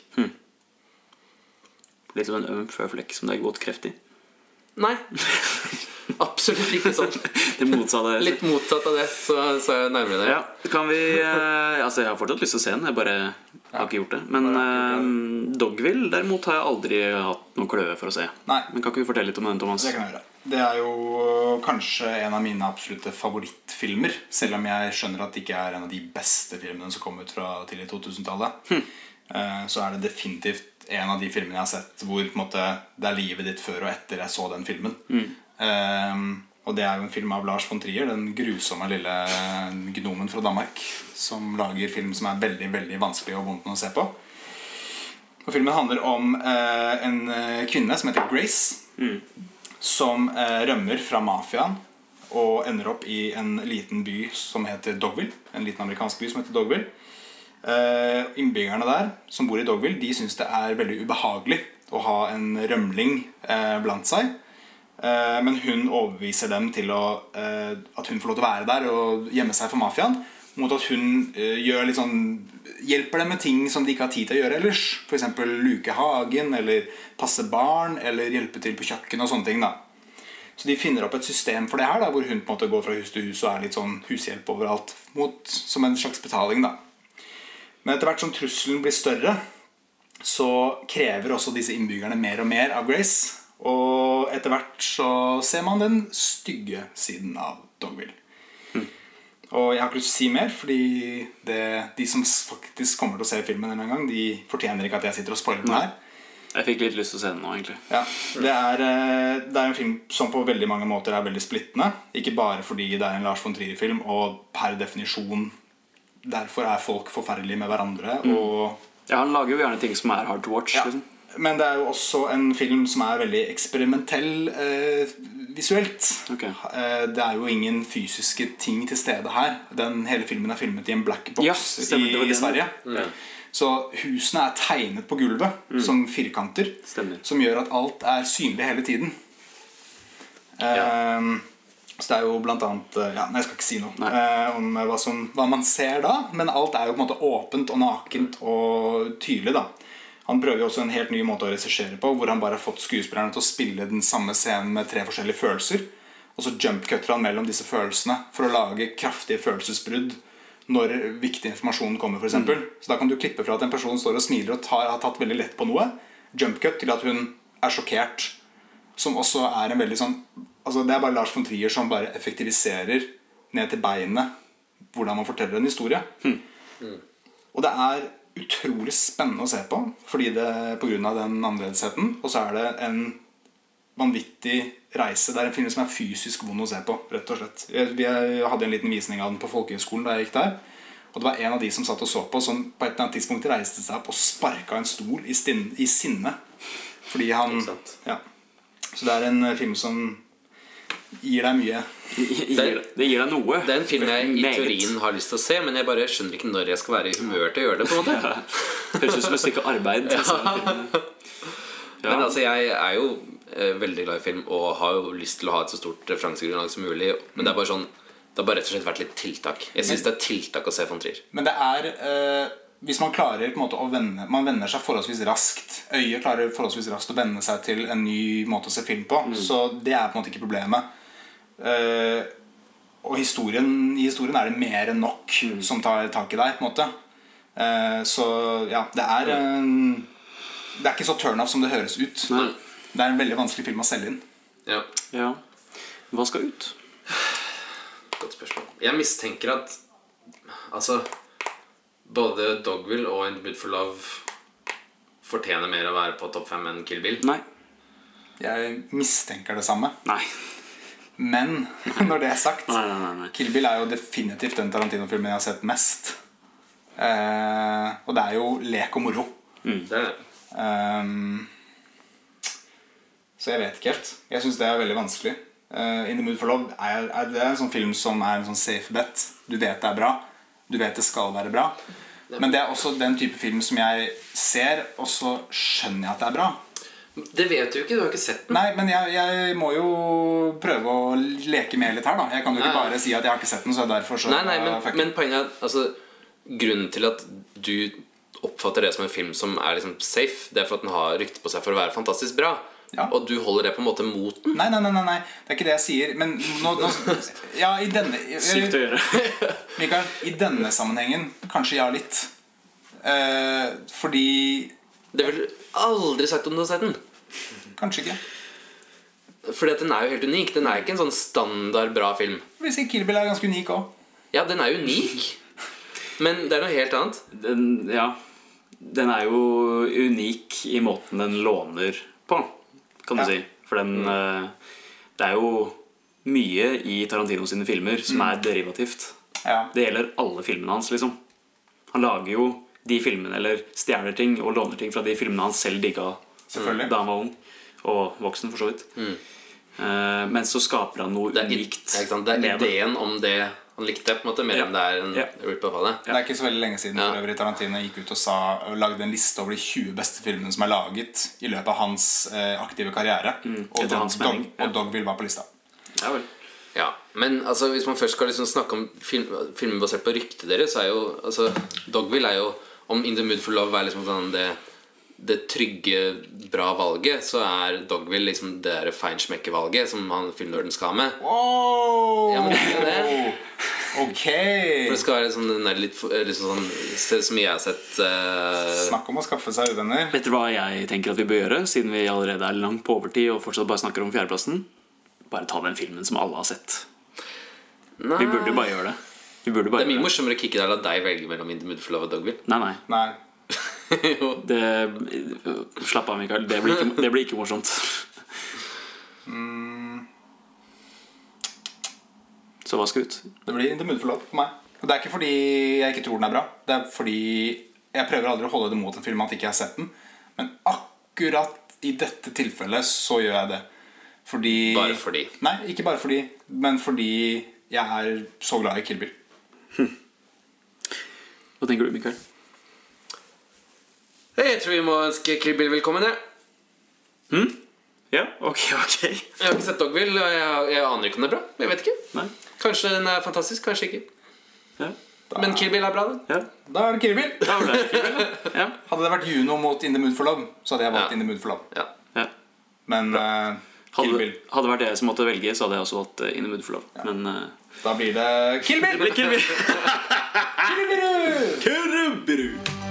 Litt som en øm føflekk som det er gått kreft i. Nei. Absolutt ikke sånn. Det motsatte. Litt motsatt av det, så er jeg nærmere det. Ja, kan vi altså jeg har fortsatt lyst til å se den. Jeg bare har ikke gjort det. Men Dogville derimot har jeg aldri hatt noe kløe for å se. Nei. Men kan ikke vi fortelle litt om den, Thomas? Det kan jeg gjøre. Det er jo kanskje en av mine absolutte favorittfilmer, selv om jeg skjønner at det ikke er en av de beste filmene som kom ut fra tidlig 2000-tallet. Så er det definitivt en av de filmene jeg har sett hvor på en måte, det er livet ditt før og etter jeg så den filmen. Og det er jo en film av Lars von Trier, den grusomme lille gnomen fra Danmark, som lager film som er veldig, veldig vanskelig og vondt å se på. Og filmen handler om en kvinne som heter Grace, som rømmer fra mafiaen og ender opp i en liten by som heter Dogville, en liten amerikansk by som heter Dogville. Innbyggerne der som bor i Dogville, de synes det er veldig ubehagelig å ha en rømling blant seg. Men hun overbeviser dem til at hun får lov til å være der og gjemme seg for mafiaen, mot at hun gjør litt sånn, hjelper dem med ting som de ikke har tid til å gjøre ellers. For eksempel luke hagen, eller passe barn, eller hjelpe til på kjøkken og sånne ting da. Så de finner opp et system for det her da, hvor hun på en måte går fra hus til hus og er litt sånn hushjelp overalt, som en slags betaling da. Men etter hvert som trusselen blir større, så krever også disse innbyggerne mer og mer av Grace. Og etter hvert så ser man den stygge siden av Dogville. Og jeg har ikke lyst til å si mer, fordi de som faktisk kommer til å se filmen en gang, de fortjener ikke at jeg sitter og spoiler den her. Jeg fikk litt lyst til å se den nå, egentlig. Ja, det er en film som på veldig mange måter er veldig splittende. Ikke bare fordi det er en Lars von Trier-film, og per definisjon derfor er folk forferdelige med hverandre. Ja, han lager jo gjerne ting som er hard to watch, ja. liksom. Men det er jo også en film som er veldig eksperimentell visuelt. Okay. Det er jo ingen fysiske ting til stede her. Hele filmen er filmet i en black box i Sverige. Så husene er tegnet på gulvet som firkanter, som gjør at alt er synlig hele tiden. Så det er jo blant annet jeg skal ikke si noe om hva man ser da, men alt er jo på en måte åpent og nakent og tydelig da. Han prøver jo også en helt ny måte å regissere på, hvor han bare har fått skuespillerne til å spille den samme scenen med 3 forskjellige følelser, og så jumpcutter han mellom disse følelsene for å lage kraftige følelsesbrudd når viktig informasjon kommer, for eksempel. Så da kan du klippe fra at en person står og smiler og har tatt veldig lett på noe, jumpcut til at hun er sjokkert, som også er en veldig sånn, altså det er bare Lars von Trier som bare effektiviserer ned til beinet hvordan man forteller en historie. Og det er utrolig spennende å se på, fordi det på grunn av den annerledesheten, og så er det en vanvittig reise. Det er en film som er fysisk vond å se på, rett og slett. Vi hadde en liten visning av den på Folkehøgskolen da jeg gikk der, og det var en av de som satt og så på, som på et eller annet tidspunkt reiste seg opp og sparket en stol i sinne, fordi han så det er en film som gir deg mye. Det gir deg noe. Det er en film jeg i teorien har lyst til å se, men jeg bare skjønner ikke når jeg skal være i humør til å gjøre det, på en måte. Høres ut som et stykke arbeid. Men altså, jeg er jo veldig glad i film og har jo lyst til å ha et så stort referansegrunnlag som mulig, men det er bare sånn, det har bare rett og slett vært litt tiltak. Jeg synes det er tiltak å se von Trier. Men det er hvis man klarer på en måte å man vender seg forholdsvis raskt, øyet klarer forholdsvis raskt å vende seg til en ny måte å se film på, så det er på en måte ikke problemet. Og i historien er det mer enn nok som tar tak i deg, på en måte. Så ja, det er ikke så turn off som det høres ut. Nei. Det er en veldig vanskelig film å selge inn. Ja. Hva skal ut? Godt spørsmål. Jeg mistenker at altså både Dogville og In the Mood for Love fortjener mer å være på topp 5 enn Kill Bill. Nei. Jeg mistenker det samme. Nei. Men når det er sagt, nei. Kill Bill er jo definitivt den Tarantino-filmen jeg har sett mest. Og det er jo lek og moro. Det er det. Så jeg vet ikke helt. Jeg synes det er veldig vanskelig. In the Mood for Love det er en sånn film som er en sånn safe bet. Du vet det er bra. Du vet det skal være bra. Men det er også den type film som jeg ser, og så skjønner jeg at det er bra. Det vet du ikke, du har ikke sett den. Nei, men jeg må jo prøve å leke med litt her da. Jeg kan jo ikke bare si at jeg har ikke sett den, så derfor så... Nei, men poenget er altså, grunnen til at du oppfatter det som en film som er liksom safe, det er for at den har rykte på seg for å være fantastisk bra. Ja. Og du holder det på en måte mot den. Nei, det er ikke det jeg sier. Men ja, i denne sykt å gjøre. Mikael, i denne sammenhengen kanskje ja litt fordi det vil aldri sagt om du har sett den. Kanskje ikke. Fordi at den er jo helt unik. Den er ikke en sånn standard bra film. Jeg vil si Kill Bill er ganske unik også. Ja, den er unik. Men det er noe helt annet. Den er jo unik i måten den låner på, kan du si. For det er jo mye i Tarantino sine filmer som er derivativt. Det gjelder alle filmene hans, liksom. Han lager jo de filmene, eller stjerner ting og låner ting fra de filmene han selv digget da han var ung og voksen for så vidt. Men så skaper han noe unikt. Det er ideen om det han likte på en måte, mer enn det er en rip-off av det. Det er ikke så veldig lenge siden for øvrig Tarantino gikk ut og lagde en liste over de 20 beste filmene som er laget i løpet av hans aktive karriere. Og Dogville var på lista. Ja vel. Ja, men altså, hvis man først skal liksom snakke om filmer basert på ryktet deres, så er jo altså, Dogville er jo, om In the Mood for Love er liksom sånn det trygge, bra valget, så er Dogville liksom det der feinschmecker-valget som han filmnørden skal ha med. Wow! Ja, men det er det. Ok. For det skal være sånn, den der litt sånn som jeg har sett Snakk om å skaffe seg uvenner. Vet du hva jeg tenker at vi bør gjøre, siden vi allerede er langt på overtid og fortsatt bare snakker om fjerdeplassen? Bare ta den filmen som alle har sett. Nei. Vi burde bare gjøre det. Det er mye morsommere å kikke der og deg velge mellom In the Mood for Love og Dogville. Nei. Slapp av, Mikael. Det blir ikke morsomt. Så hva skal ut? Det blir In the Mood for Love for meg. Og det er ikke fordi jeg ikke tror den er bra. Det er fordi jeg prøver aldri å holde det mot en film at ikke jeg har sett den. Men akkurat i dette tilfellet så gjør jeg det. Bare fordi? Nei, ikke bare fordi, men fordi jeg er så glad i Kill Bill. Hva tenker du, Mikael? Jeg tror vi må ønske Kill Bill velkommen, Ja, ok. Jeg har ikke sett Dogville, og jeg aner ikke om det er bra. Jeg vet ikke. Nei. Kanskje den er fantastisk, kanskje ikke. Ja. Men Kill Bill er bra, da. Ja. Da er det Kill Bill. Ja. Hadde det vært Juno mot In the Mood for Love, så hadde jeg valgt In the Mood for Love. Ja. Men Kill Bill. Hadde det vært jeg som måtte velge, så hadde jeg også valgt In the Mood for Love. Men da blir det Kill Bill! Det blir Kill Bill. Kurubiru.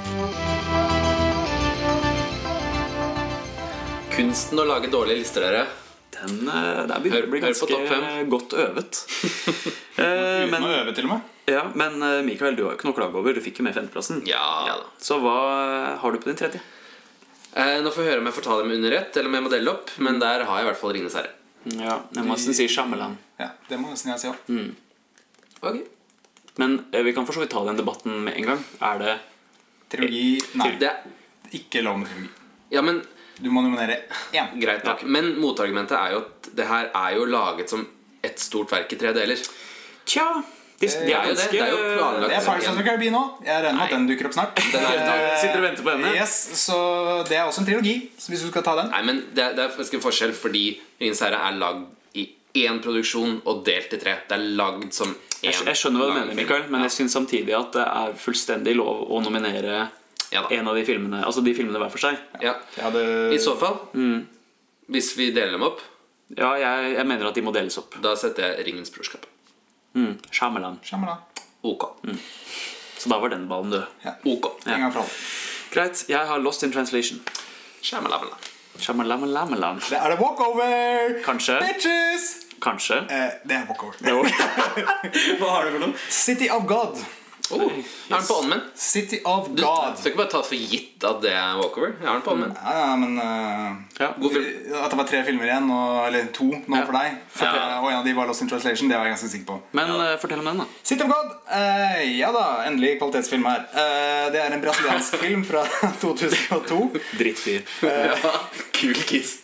Kunsten å lage dårlige lister, dere. Der begynner det å bli ganske godt øvet. Uten å øve til og med. Ja, men Mikael, du har jo ikke noe å klage over. Du fikk jo med 5. Ja. Så hva har du på din 3? Nå får jeg høre om jeg får ta dem under ett, eller om jeg må dele opp. Men der har jeg i hvert fall Ringenes herre. Ja, jeg må nesten si Shyamalan. Ja, det må nesten jeg si også. Ok. Men vi kan for så vidt ta den debatten med en gang. Er det trilogi? Nei, det ikke lov med trilogi. Ja, men du må nominere 1. Greit nok. Men motargumentet er jo at det her er jo laget som et stort verk i 3 deler. Tja, det er jo det. Det er jo planlagt. Det er Pirates of the Caribbean nå. Jeg regner med at den dukker opp snart. Sitter og venter på henne. Yes, så det er også en trilogi, hvis du skal ta den. Nei, men det er faktisk en forskjell, fordi Ringenes herre er lagd i 1 produksjon og delt i 3. Det er lagd som 1. Jeg skjønner hva du mener, Mikael, men jeg synes samtidig at det er fullstendig lov å nominere en av de filmene, altså de filmene hver for seg. Ja. I så fall, hvis vi deler dem opp. Ja, jeg mener at de må deles opp. Da setter jeg Ringens brorskap. Shyamalan. Ok. Så da var den ballen død. Ja. Ok. En gang for alle. Greit, jeg har Lost in Translation. Shyamalan. Det er det walkover. Kanskje. Bitches. Kanskje. Det er walkover. Hva har du for noe? City of God. Jeg har den på ånden min. City of Du God. skal ikke bare ta for gitt at det er walkover. Jeg har den på ånden min. Ja, men God film. at det var 3 filmer igjen eller 2 nå for deg, og en av de var Lost in Translation. Det var jeg ganske sikker på. Men fortell om den da. City of God. Ja da, endelig kvalitetsfilm her. Det er en brasiliansk film fra 2002. Drittfyr. Kul kiss.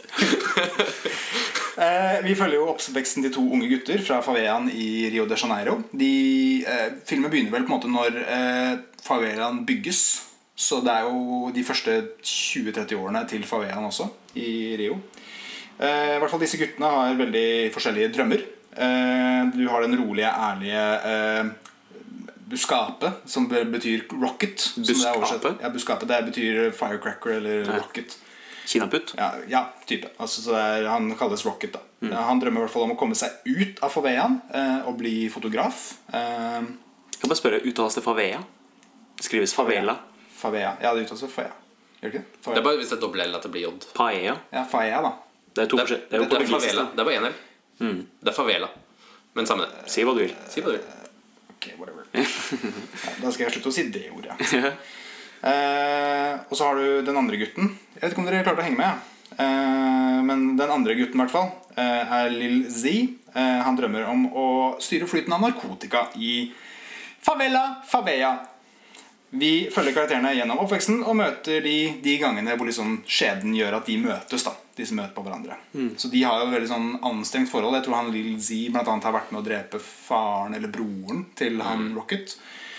Vi følger jo oppveksten til 2 unge gutter fra favelaen i Rio de Janeiro. Filmen begynner vel på en måte når favelaen bygges. Så det er jo de første 20-30 årene til favelaen også. i Rio. I hvert fall disse guttene har veldig forskjellige drømmer. Du har den rolige, ærlige Buscape, som betyr rocket. Buscape? Ja, Buscape, det betyr firecracker eller rocket. Kinaputt? Ja, type. Altså, han kalles rocket da. Han drømmer i hvert fall om å komme seg ut av faveaen og bli fotograf. Jeg kan bare spørre, uttales det favela? Det skrives favela. Favea, ja, det uttales favea. Gjør det ikke? Det er bare hvis det er dobbelt L at det blir J. Paella. Ja, favea da. Det er to forskjellige. Det er jo det er portugisisk. favela. Det er bare en L. Det er favela. Men samme det. Si hva du vil. Si hva du vil. Ok, whatever. Da skal jeg slutte å si det ordet. Og så har du den andre gutten. Jeg vet ikke om dere klarte å henge med. Men den andre gutten i hvert fall er Lil Z. Han drømmer om å styre flyten av narkotika i favela. Vi følger karakterene gjennom oppveksten og møter de gangene hvor liksom skjebnen gjør at de møtes da. De som møter på hverandre. Så de har jo veldig sånn anstrengt forhold. Jeg tror han Lil Z blant annet har vært med å drepe faren eller broren til han Rocket.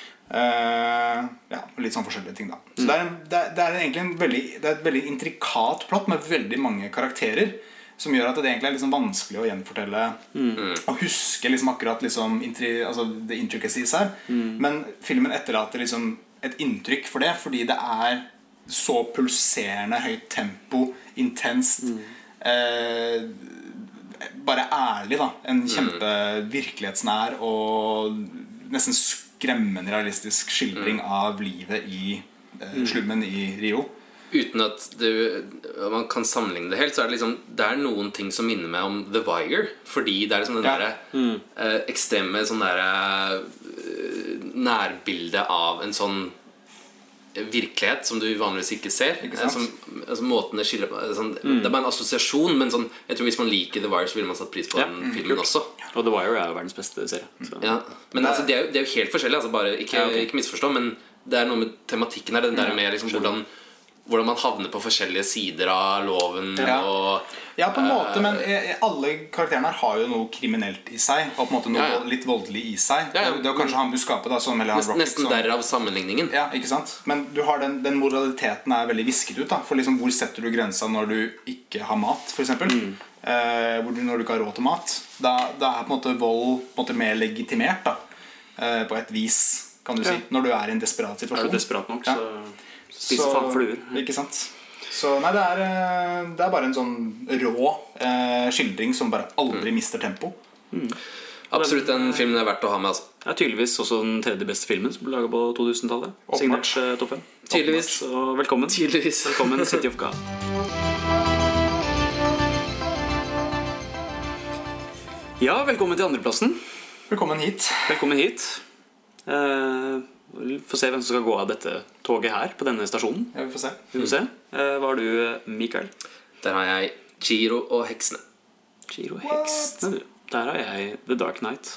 Ja, litt sånn forskjellige ting da. Så det er egentlig et veldig intrikat plott med veldig mange karakterer, som gjør at det egentlig er liksom vanskelig å gjenfortelle og huske liksom akkurat liksom altså the intricacies her. Men filmen etterlater liksom et inntrykk for det, fordi det er så pulserende, høyt tempo, intenst, bare ærlig da. En kjempe virkelighetsnær og nesten skremmende realistisk skildring av livet i slummen i Rio. Uten at man kan sammenligne det helt, så er det liksom, det er noen ting som minner meg om The Wire, fordi det er liksom den der ekstreme sånn der nærbildet av en sånn virkelighet som du vanligvis ikke ser. Altså måten det skiller sånn, det er bare en assosiasjon, men sånn, jeg tror hvis man liker The Wire, så vil man satt pris på den filmen også. Og The Wire er jo verdens beste serie. Ja, men altså, det er jo helt forskjellig, altså, bare ikke misforstå, men det er noe med tematikken her, den der med liksom, hvordan man havner på forskjellige sider av loven Ja, på en måte, men alle karakterene her har jo noe kriminelt i seg, og på en måte noe litt voldelig i seg. Det er jo kanskje han Buscape da, som, eller han Rocket, nesten derav sammenligningen. Ja, ikke sant? Men du har den moraliteten er veldig visket ut da. For liksom, hvor setter du grensa når du ikke har mat, for eksempel? Når du ikke har råd til mat. Da er på en måte vold på en måte mer legitimert da. På et vis, kan du si. Når du er i en desperat situasjon. Er du desperat nok, så spiser faen fluer. Ikke sant? Så nei, det er bare en sånn rå skildring som bare aldri mister tempo. Absolutt en film det er verdt å ha med, altså. Det er tydeligvis også den tredje beste filmen som ble laget på 2000-tallet. Signert topp 5. Tydeligvis. Så velkommen. Velkommen City of God. Ja, velkommen til andreplassen. Velkommen hit. Velkommen hit. Vi får se hvem som skal gå av dette toget her på denne stasjonen. Ja, vi får se. Hva har du, Mikael? Der har jeg Chiro og heksene. Chiro og heksene. Der har jeg The Dark Knight.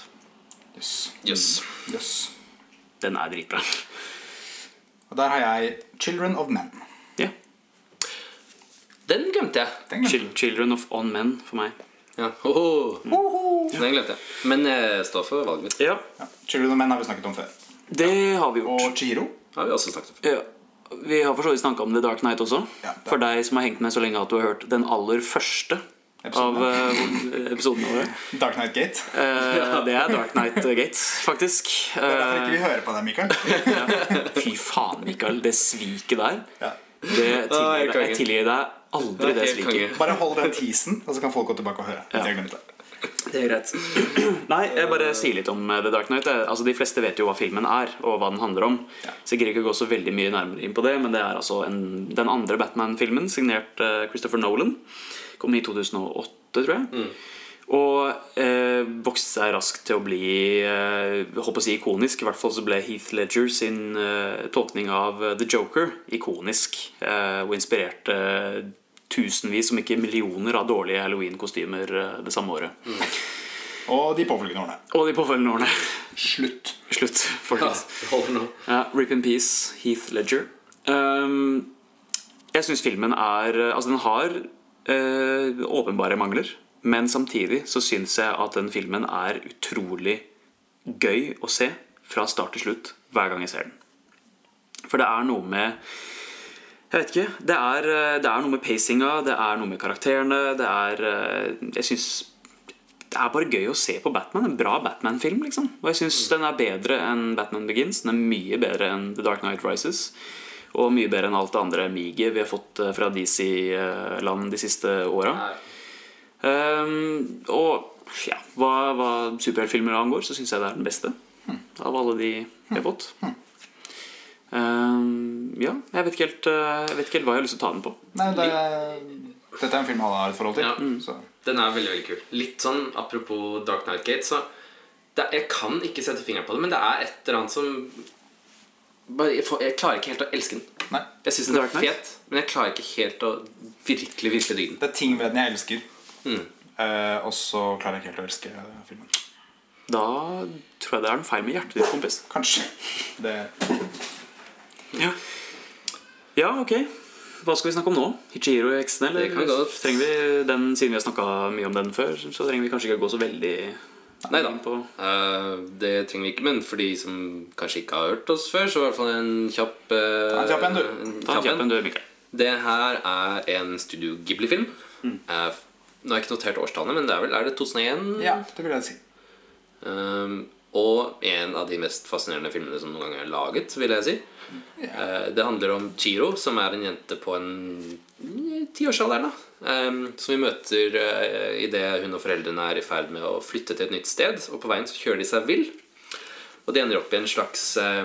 Yes. Den er dritbra. Og der har jeg Children of Men. Ja. Den glemte jeg. Children of On Men for meg. Ja. Den glemte jeg. Men jeg står for valget mitt. Ja. Children of Men har vi snakket om før. Det har vi gjort. Og Chiro har vi også snakket om. Ja. Vi har for så vidt snakket om The Dark Knight også. For deg som har hengt med så lenge at du har hørt den aller første av episoden våre. Dark Knight Gate. Det er Dark Knight Gate, faktisk. Det er derfor ikke vi hører på deg, Mikael. Fy faen, Mikael. Det sviket der. Jeg tilgir deg aldri det sviket. Bare hold den teasen, og så kan folk gå tilbake og høre. Hvis jeg glemte det. Det er greit. Nei, jeg bare sier litt om The Dark Knight. Altså, de fleste vet jo hva filmen er, og hva den handler om. Så jeg greier ikke å gå så veldig mye nærmere inn på det. Men det er altså den andre Batman-filmen, signert Christopher Nolan. Kom i 2008, tror jeg. Og vokste seg raskt til å bli håper å si ikonisk. I hvert fall så ble Heath Ledger sin tolkning av The Joker ikonisk, og inspirerte tusenvis, om ikke millioner av dårlige Halloween-kostymer det samme året. Og de påfølgende årene. Slutt, folkens. Rip in peace, Heath Ledger. Jeg synes filmen altså den har åpenbare mangler, men samtidig så synes jeg at den filmen er utrolig gøy å se fra start til slutt hver gang jeg ser den. For det er noe med Jeg vet ikke. Det er noe med pacinga, det er noe med karakterene. Jeg synes det er bare gøy å se på Batman. En bra Batman-film, liksom. Og jeg synes den er bedre enn Batman Begins. Den er mye bedre enn The Dark Knight Rises. Og mye bedre enn alt det andre miget vi har fått fra DC-land de siste åra. Og ja, hva superheltfilmer angår, så synes jeg det er den beste av alle de vi har fått. Ja, jeg vet ikke helt hva jeg har lyst til å ta den på. Nei, dette er en film alle har et forhold til. Så. Den er veldig, veldig kul. Litt sånn, apropos Dark Knight Gate, så jeg kan ikke sette fingeren på det, men det er et eller annet som jeg klarer ikke helt å elske den. Nei. Jeg synes den er fet, men jeg klarer ikke helt å virkelig digge den. Det er ting ved den jeg elsker, og så klarer jeg ikke helt å elske filmen. Da tror jeg det er noe feil med hjertet ditt, kompis. Kanskje det. Ja, ok. Hva skal vi snakke om nå? Ichiro i X-en, eller? Det kan vi godt. Trenger vi den, siden vi har snakket mye om den før, så trenger vi kanskje ikke gå så veldig Neida, det trenger vi ikke, men for de som kanskje ikke har hørt oss før, så i hvert fall en kjapp Ta en kjapp en, du, Mikael. Det her er en Studio Ghibli-film. Nå har jeg ikke notert årstallene, men er det 2001? Ja, det vil jeg si. Og en av de mest fascinerende filmene som noen gang er laget, vil jeg si. Det handler om Chiro, som er en jente på en 10-årsalderen, som vi møter i det hun og foreldrene er i ferd med å flytte til et nytt sted. Og på veien så kjører de seg vill, og de ender opp i en slags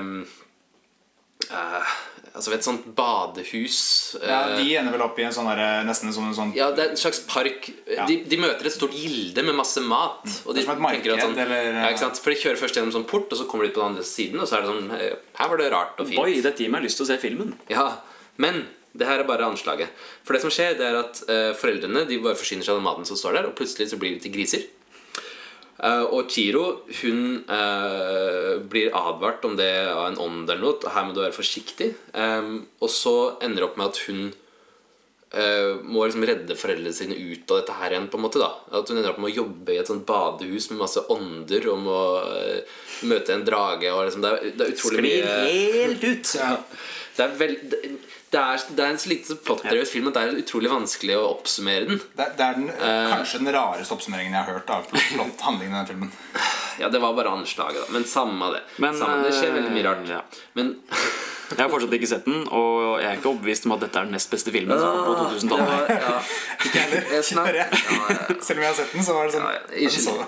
et sånt badehus. Ja, de ender vel opp i en sånn der, nesten som en sånn. Ja, det er en slags park. De møter et stort gilde med masse mat, og de som et marked, tenker at sånn, eller ja, ikke sant? For de kjører først gjennom sånn port, og så kommer de på den andre siden, og så er det sånn, her var det rart og fint. Oi, dette gir meg lyst til å se filmen. Ja, men det her er bare anslaget. For det som skjer, det er at foreldrene, de bare forsyner seg av maten som står der, og plutselig så blir de til griser. Og Chiro, hun blir advart om det av en ånd eller noe, og her må du være forsiktig. Og så ender det opp med at hun må liksom redde foreldrene sine ut av dette her igjen, på en måte da. At hun ender opp med å jobbe i et sånt badehus med masse ånder, og må møte en drage, og liksom, det er utrolig mye. Sklir helt ut. Ja. Det er en så lite plottdrevet film at det er utrolig vanskelig å oppsummere den. Det er kanskje den rareste oppsummeringen jeg har hørt av handlingen i den filmen. Ja, det var bare anslaget da. Men samme det. Det skjer veldig mye rart. Ja. Men jeg har fortsatt ikke sett den, og jeg er ikke overbevist om at dette er den nest beste filmen på 2000-tallet. Ikke heller. Selv om jeg har sett den, så var det sånn.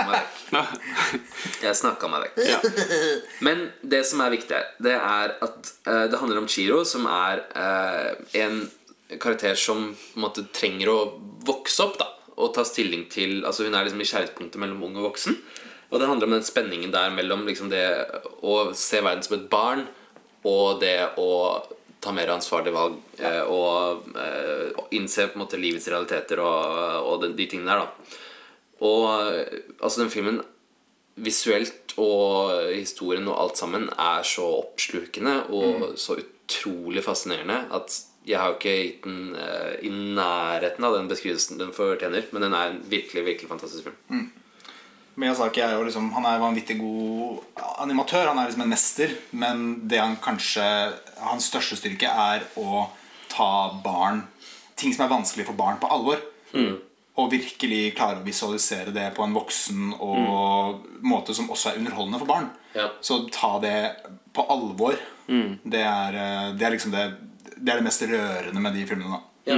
Jeg snakket meg vekk. Men det som er viktig her, det er at det handler om Chiro, som er en karakter som på en måte trenger å vokse opp da, og ta stilling til. Altså hun er liksom i skjærspunktet mellom ung og voksen, og det handler om den spenningen der mellom liksom det å se verden som et barn og det å ta mer ansvarlige valg, og innse på en måte livets realiteter og de tingene der da. Og altså den filmen visuelt og historien og alt sammen er så oppslukende og så utrolig fascinerende at jeg har jo ikke gitt den i nærheten av den beskrivelsen den fortjener, men den er en virkelig, virkelig fantastisk film. Miyazaki er jo liksom, han er vanvittig god animatør, han er liksom en mester, men det hans største styrke er å ta ting som er vanskelig for barn på alvor, og virkelig klare å visualisere det på en voksen og måte som også er underholdende for barn. Så ta det på alvor, det er liksom det mest rørende med de filmene da.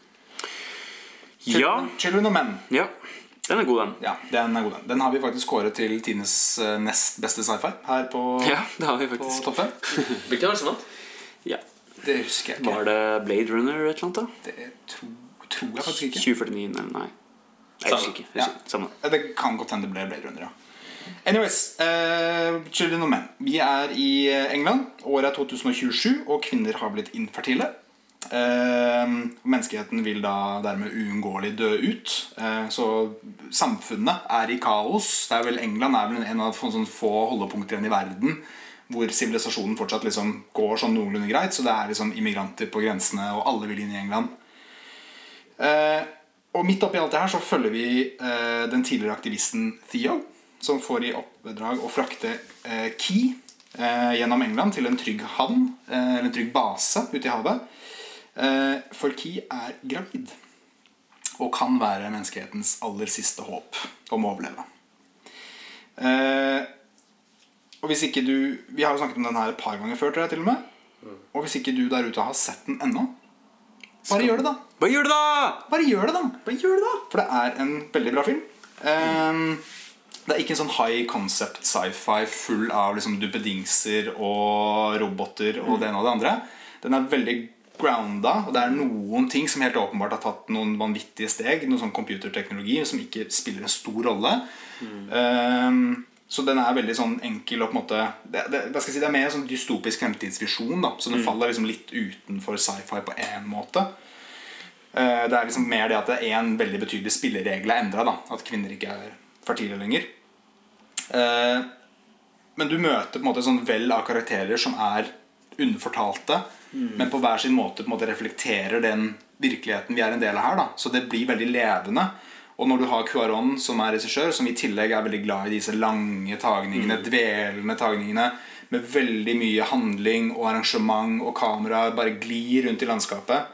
Children of Men. Ja. Den er god, den. Ja, den er god, den. Den har vi faktisk kåret til tidenes nest beste sci-fi her på, det har vi faktisk. På Topp 5. Hvilken var det sånn? Ja. Det husker jeg ikke. Var det Blade Runner et eller annet da? Det tror jeg faktisk ikke. 2049, eller nei. Jeg husker ikke. Samme. Det kan godt hende det ble Blade Runner, ja. Anyways, Children of Men. Vi er i England. Året er 2027, og kvinner har blitt infertile. Menneskeheten vil da dermed uunngåelig dø ut, så samfunnet er i kaos. Det er vel England er vel en av sånne få holdepunkter igjen i verden hvor sivilisasjonen fortsatt liksom går sånn noenlunde greit, så det er liksom immigranter på grensene, og alle vil inn i England. Og midt oppi alt det her så følger vi den tidligere aktivisten Theo, som får i oppdrag å frakte Key gjennom England til en trygg havn, eller en trygg base ute i havet. Forky gravid og kan være menneskehetens aller siste håp om å overleve. Og hvis ikke du... Vi har jo snakket om den her et par ganger før, tror jeg, til og med. Og hvis ikke du der ute har sett den ennå, bare gjør det da. Bare gjør det da! Bare gjør det da. Bare gjør det da. For det er en veldig bra film. Det er ikke en sånn high concept sci-fi full av liksom duppedingser og roboter og det ene og det andre. Den er veldig grounda, og det er noen ting som helt åpenbart har tatt noen vanvittige steg, noen sånn computerteknologi som ikke spiller en stor rolle. Så den er veldig sånn enkel og på en måte hva skal jeg si, det er mer en sånn dystopisk fremtidsvisjon da, så den faller liksom litt utenfor sci-fi på en måte. Det er liksom mer det at det er en veldig betydelig spilleregel er endret da, at kvinner ikke er fertile lenger. Men du møter på en måte sånn vel av karakterer som er underfortalte, men på hver sin måte, på en måte reflekterer den virkeligheten vi er en del av her da. Så det blir veldig levende. Og når du har Cuarón som er regissør, som i tillegg er veldig glad i disse lange tagningene, dvelende tagningene, med veldig mye handling og arrangement og kamera bare glir rundt i landskapet,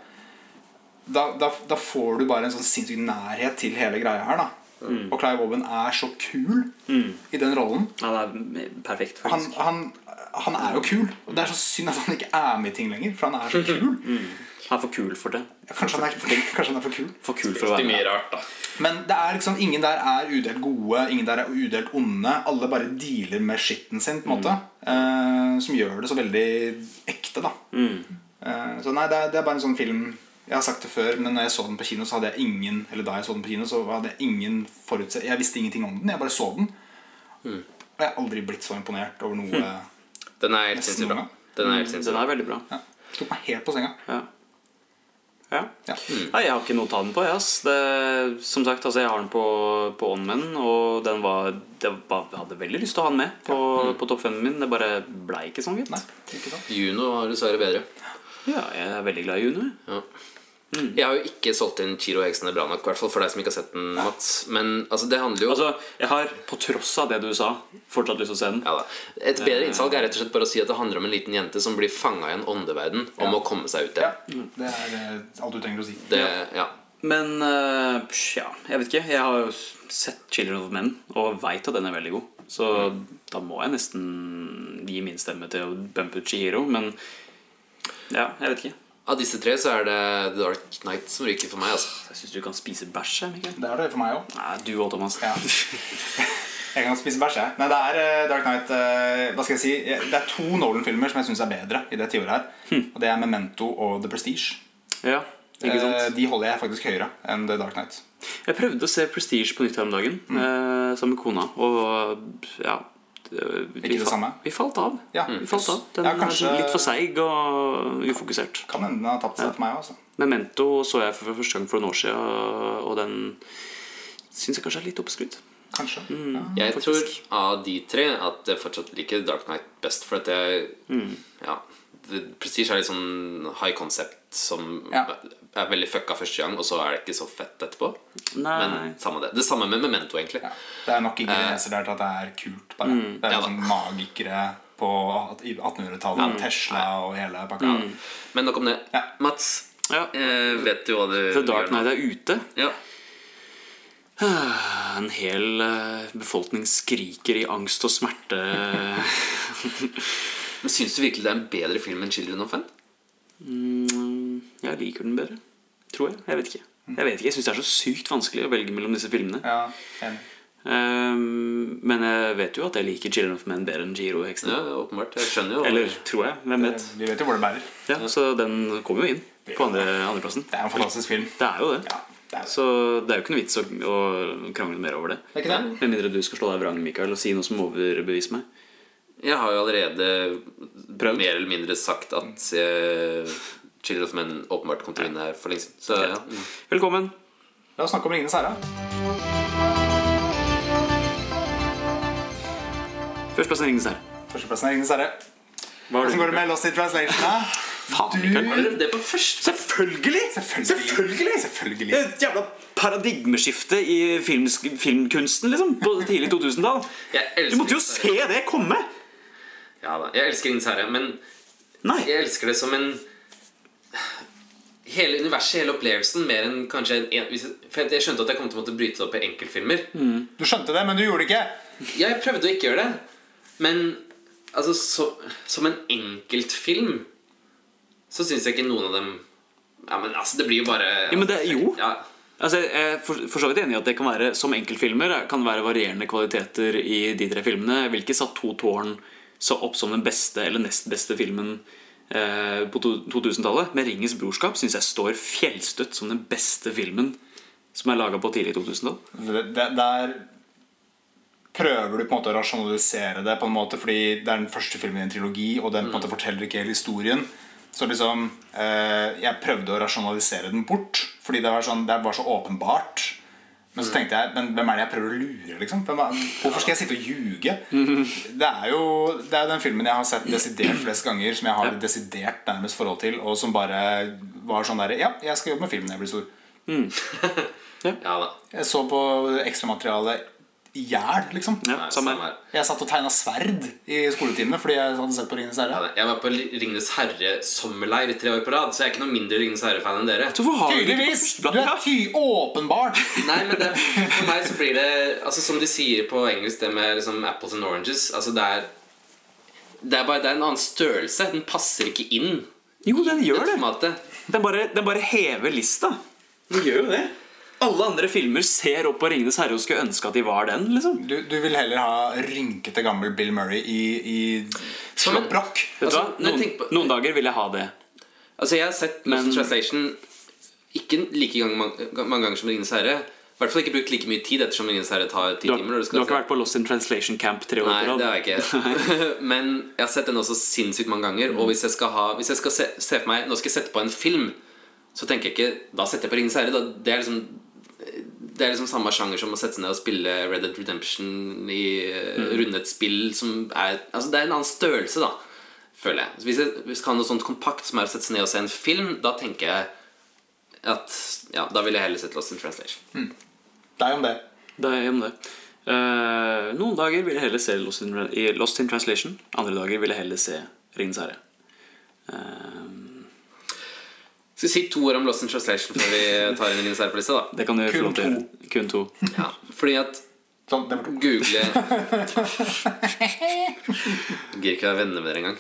da får du bare en sånn sinnssyk nærhet til hele greia her da. Og Clive Owen er så kul i den rollen. Han er perfekt faktisk. Han er jo kul, og det er så synd at han ikke er med i ting lenger, for han er så kul. Han er for kul for det. Ja, kanskje han er for kul. For kul for å være mye rart da. Men det er liksom, ingen der er udelt gode, ingen der er udelt onde. Alle bare dealer med skitten sin på en måte, som gjør det så veldig ekte da. Så nei, det er bare en sånn film. Jeg har sagt det før, men når jeg så den på kino, så hadde jeg ingen, eller da jeg så den på kino, så hadde jeg ingen forutsett. Jeg visste ingenting om den, jeg bare så den. Og jeg har aldri blitt så imponert over noe. Den er helt sinnssykt bra. Den er veldig bra. Ja. Tok meg helt på senga. Ja. Nei, jeg har ikke noe å ta den på, som sagt, altså, jeg har den på OnMen, og jeg hadde veldig lyst til å ha den med på topp 5 min. Det bare ble ikke sånn gitt. Nei, ikke sant. Juno var dessverre bedre. Ja, jeg er veldig glad i Juno. Ja. Jeg har jo ikke solgt inn Chiro Heksen bra nok, i hvert fall for deg som ikke har sett den, Mats. Men altså, det handler jo jeg har, på tross av det du sa, fortsatt lyst til å se den. Ja da. Et bedre innsalg er rett og slett bare å si at det handler om en liten jente som blir fanget i en åndeverden om å komme seg ut der. Det er alt du trenger å si. Men jeg vet ikke. Jeg har jo sett Children of Men og vet at den er veldig god. Så da må jeg nesten gi min stemme til å bumpe ut Chihiro. Men ja, jeg vet ikke. Av disse tre så er det The Dark Knight som ryker for meg, altså. Jeg synes du kan spise bæsj, Mikael. Det er det for meg også. Nei, du også, Thomas. Ja. Jeg kan spise bæsj, jeg. Nei, det er Dark Knight. Hva skal jeg si? Det er 2 Nolan-filmer som jeg synes er bedre i det tiåret her. Og det er Memento og The Prestige. Ja, ikke sant? De holder jeg faktisk høyere enn The Dark Knight. Jeg prøvde å se Prestige på nytt her om dagen, sammen med kona. Og ja, ikke det samme? Vi falt av. Ja. Vi falt av. Den kanskje... er litt for seig og ufokusert. Kan hende den har tapt seg for meg også. Memento så jeg for første gang for noen år siden, og den synes jeg kanskje er litt oppskrytt. Kanskje. Jeg tror av de tre at jeg fortsatt liker Dark Knight best, for at Prestige er litt sånn high concept som er veldig fucka første gang, og så er det ikke så fett etterpå. Nei. Men samme det. Det samme med Memento, egentlig. Ja. Det er nok ingredienser der til at det er kult, bare. Det er liksom magikere på 1800-tallet, Tesla og hele pakka. Men nok om det. Mats, vet du hva du The Dark Knight er ute. Ja. En hel befolkning skriker i angst og smerte. Men synes du virkelig det er en bedre film enn Children of Men? Jeg liker den bedre, tror jeg. Jeg vet ikke. Jeg synes det er så sykt vanskelig å velge mellom disse filmene. Ja, enig. Men jeg vet jo at jeg liker Children of Men bedre enn Chihiro Heksen. Ja, åpenbart. Jeg skjønner jo. Eller tror jeg, hvem vet. Vi vet jo hvor det bærer. Ja, så den kommer jo inn på andreplassen. Det er en fantastisk film. Det er jo det. Ja, det er det. Så det er jo ikke noe vits å krangle mer over det. Det er ikke det. Med mindre du skal slå deg vrang, Mikael, og si noe som overbeviser meg. Jeg har jo allerede mer eller mindre sagt at Children of Men åpenbart kom til å vinne her for lenge siden. Så, ja. Velkommen. La oss snakke om Ringenes herre. Førsteplassen er Ringenes herre. Førsteplassen er Ringenes herre. Hvordan går det med Lost in Translation, da? Faen, Mikael. Det er på først. Selvfølgelig! Selvfølgelig. Et jævla paradigmeskifte i filmkunsten, liksom, på tidlig 2000-tall. Du måtte jo se det komme! Ja da, jeg elsker Ringenes herre, men Nei. jeg elsker det som en hele universet, hele opplevelsen, mer enn kanskje for jeg skjønte at jeg kom til å måtte bryte det opp i enkeltfilmer. Du skjønte det, men du gjorde det ikke. Ja, jeg prøvde å ikke gjøre det. Men altså, som en enkeltfilm så synes jeg ikke noen av dem. Ja, men altså, det blir jo bare Ja, men det, jo ja. Altså, jeg er for så vidt enig i at det kan være, som enkeltfilmer kan være varierende kvaliteter i de 3 filmene. Jeg vil ikke satt To tårn så opp som den beste eller nest beste filmen på 2000-tallet. Men Ringens brorskap synes jeg står fjellstøtt som den beste filmen som er laget på tidlig 2000-tall. Der prøver du på en måte å rasjonalisere det på en måte, fordi det er den første filmen i en trilogi, og den på en måte forteller ikke hele historien. Så liksom jeg prøvde å rasjonalisere den bort, fordi det var så åpenbart. Men så tenkte jeg, men hvem er det jeg prøver å lure liksom? Hvorfor skal jeg sitte og ljuge? Det er jo den filmen jeg har sett desidert flest ganger, som jeg har desidert nærmest forhold til, og som bare var sånn der, ja, jeg skal jobbe med film når jeg blir stor. Ja da. Jeg så på ekstramaterialet i hjel, liksom. Ja, samme her. Jeg satt og tegnet sverd i skoletimene fordi jeg hadde sett på Ringenes herre. Ja, jeg var på Ringenes herre sommerleir 3 år på rad, så jeg er ikke noe mindre Ringenes herre-fan enn dere. Tydeligvis! Du er åpenbart. Nei, men for meg så blir det altså, som de sier på engelsk, det med liksom, apples and oranges. Altså, det er en annen størrelse. Den passer ikke inn. Jo, den gjør det. Formatet. Den bare hever lista. Den gjør jo det. Alle andre filmer ser opp på Ringenes herre og skulle ønske at de var den, liksom. Du vil heller ha rynkete gammel Bill Murray i slått brokk. Vet du hva? Noen dager vil jeg ha det. Altså, jeg har sett Lost in Translation ikke like mange ganger som Ringenes herre. I hvert fall ikke brukt like mye tid, ettersom Ringenes herre tar 10 timer. Du har ikke vært på Lost in Translation Camp 3 år på rad? Nei, det har jeg ikke. Men jeg har sett den også sinnssykt mange ganger. Og hvis jeg skal se for meg, nå skal jeg sette på en film, så tenker jeg ikke, da setter jeg på Ringenes herre. Det er liksom samme sjanger som å sette seg ned og spille Red Dead Redemption i rundet spill som altså det er en annen størrelse da, føler jeg. Så hvis jeg skal ha noe sånt kompakt som er å sette seg ned og se en film, da tenker jeg at, ja, da vil jeg heller sette Lost in Translation. Det er om det. Noen dager vil jeg heller se Lost in Translation. Andre dager vil jeg heller se Ringenes herre. Skal vi si 2 år om Lost in Translation før vi tar inn Ringenes herre på lista da? Det kan du få lov til. Kun 2. Ja, fordi at Google Gir ikke være venner med dere engang.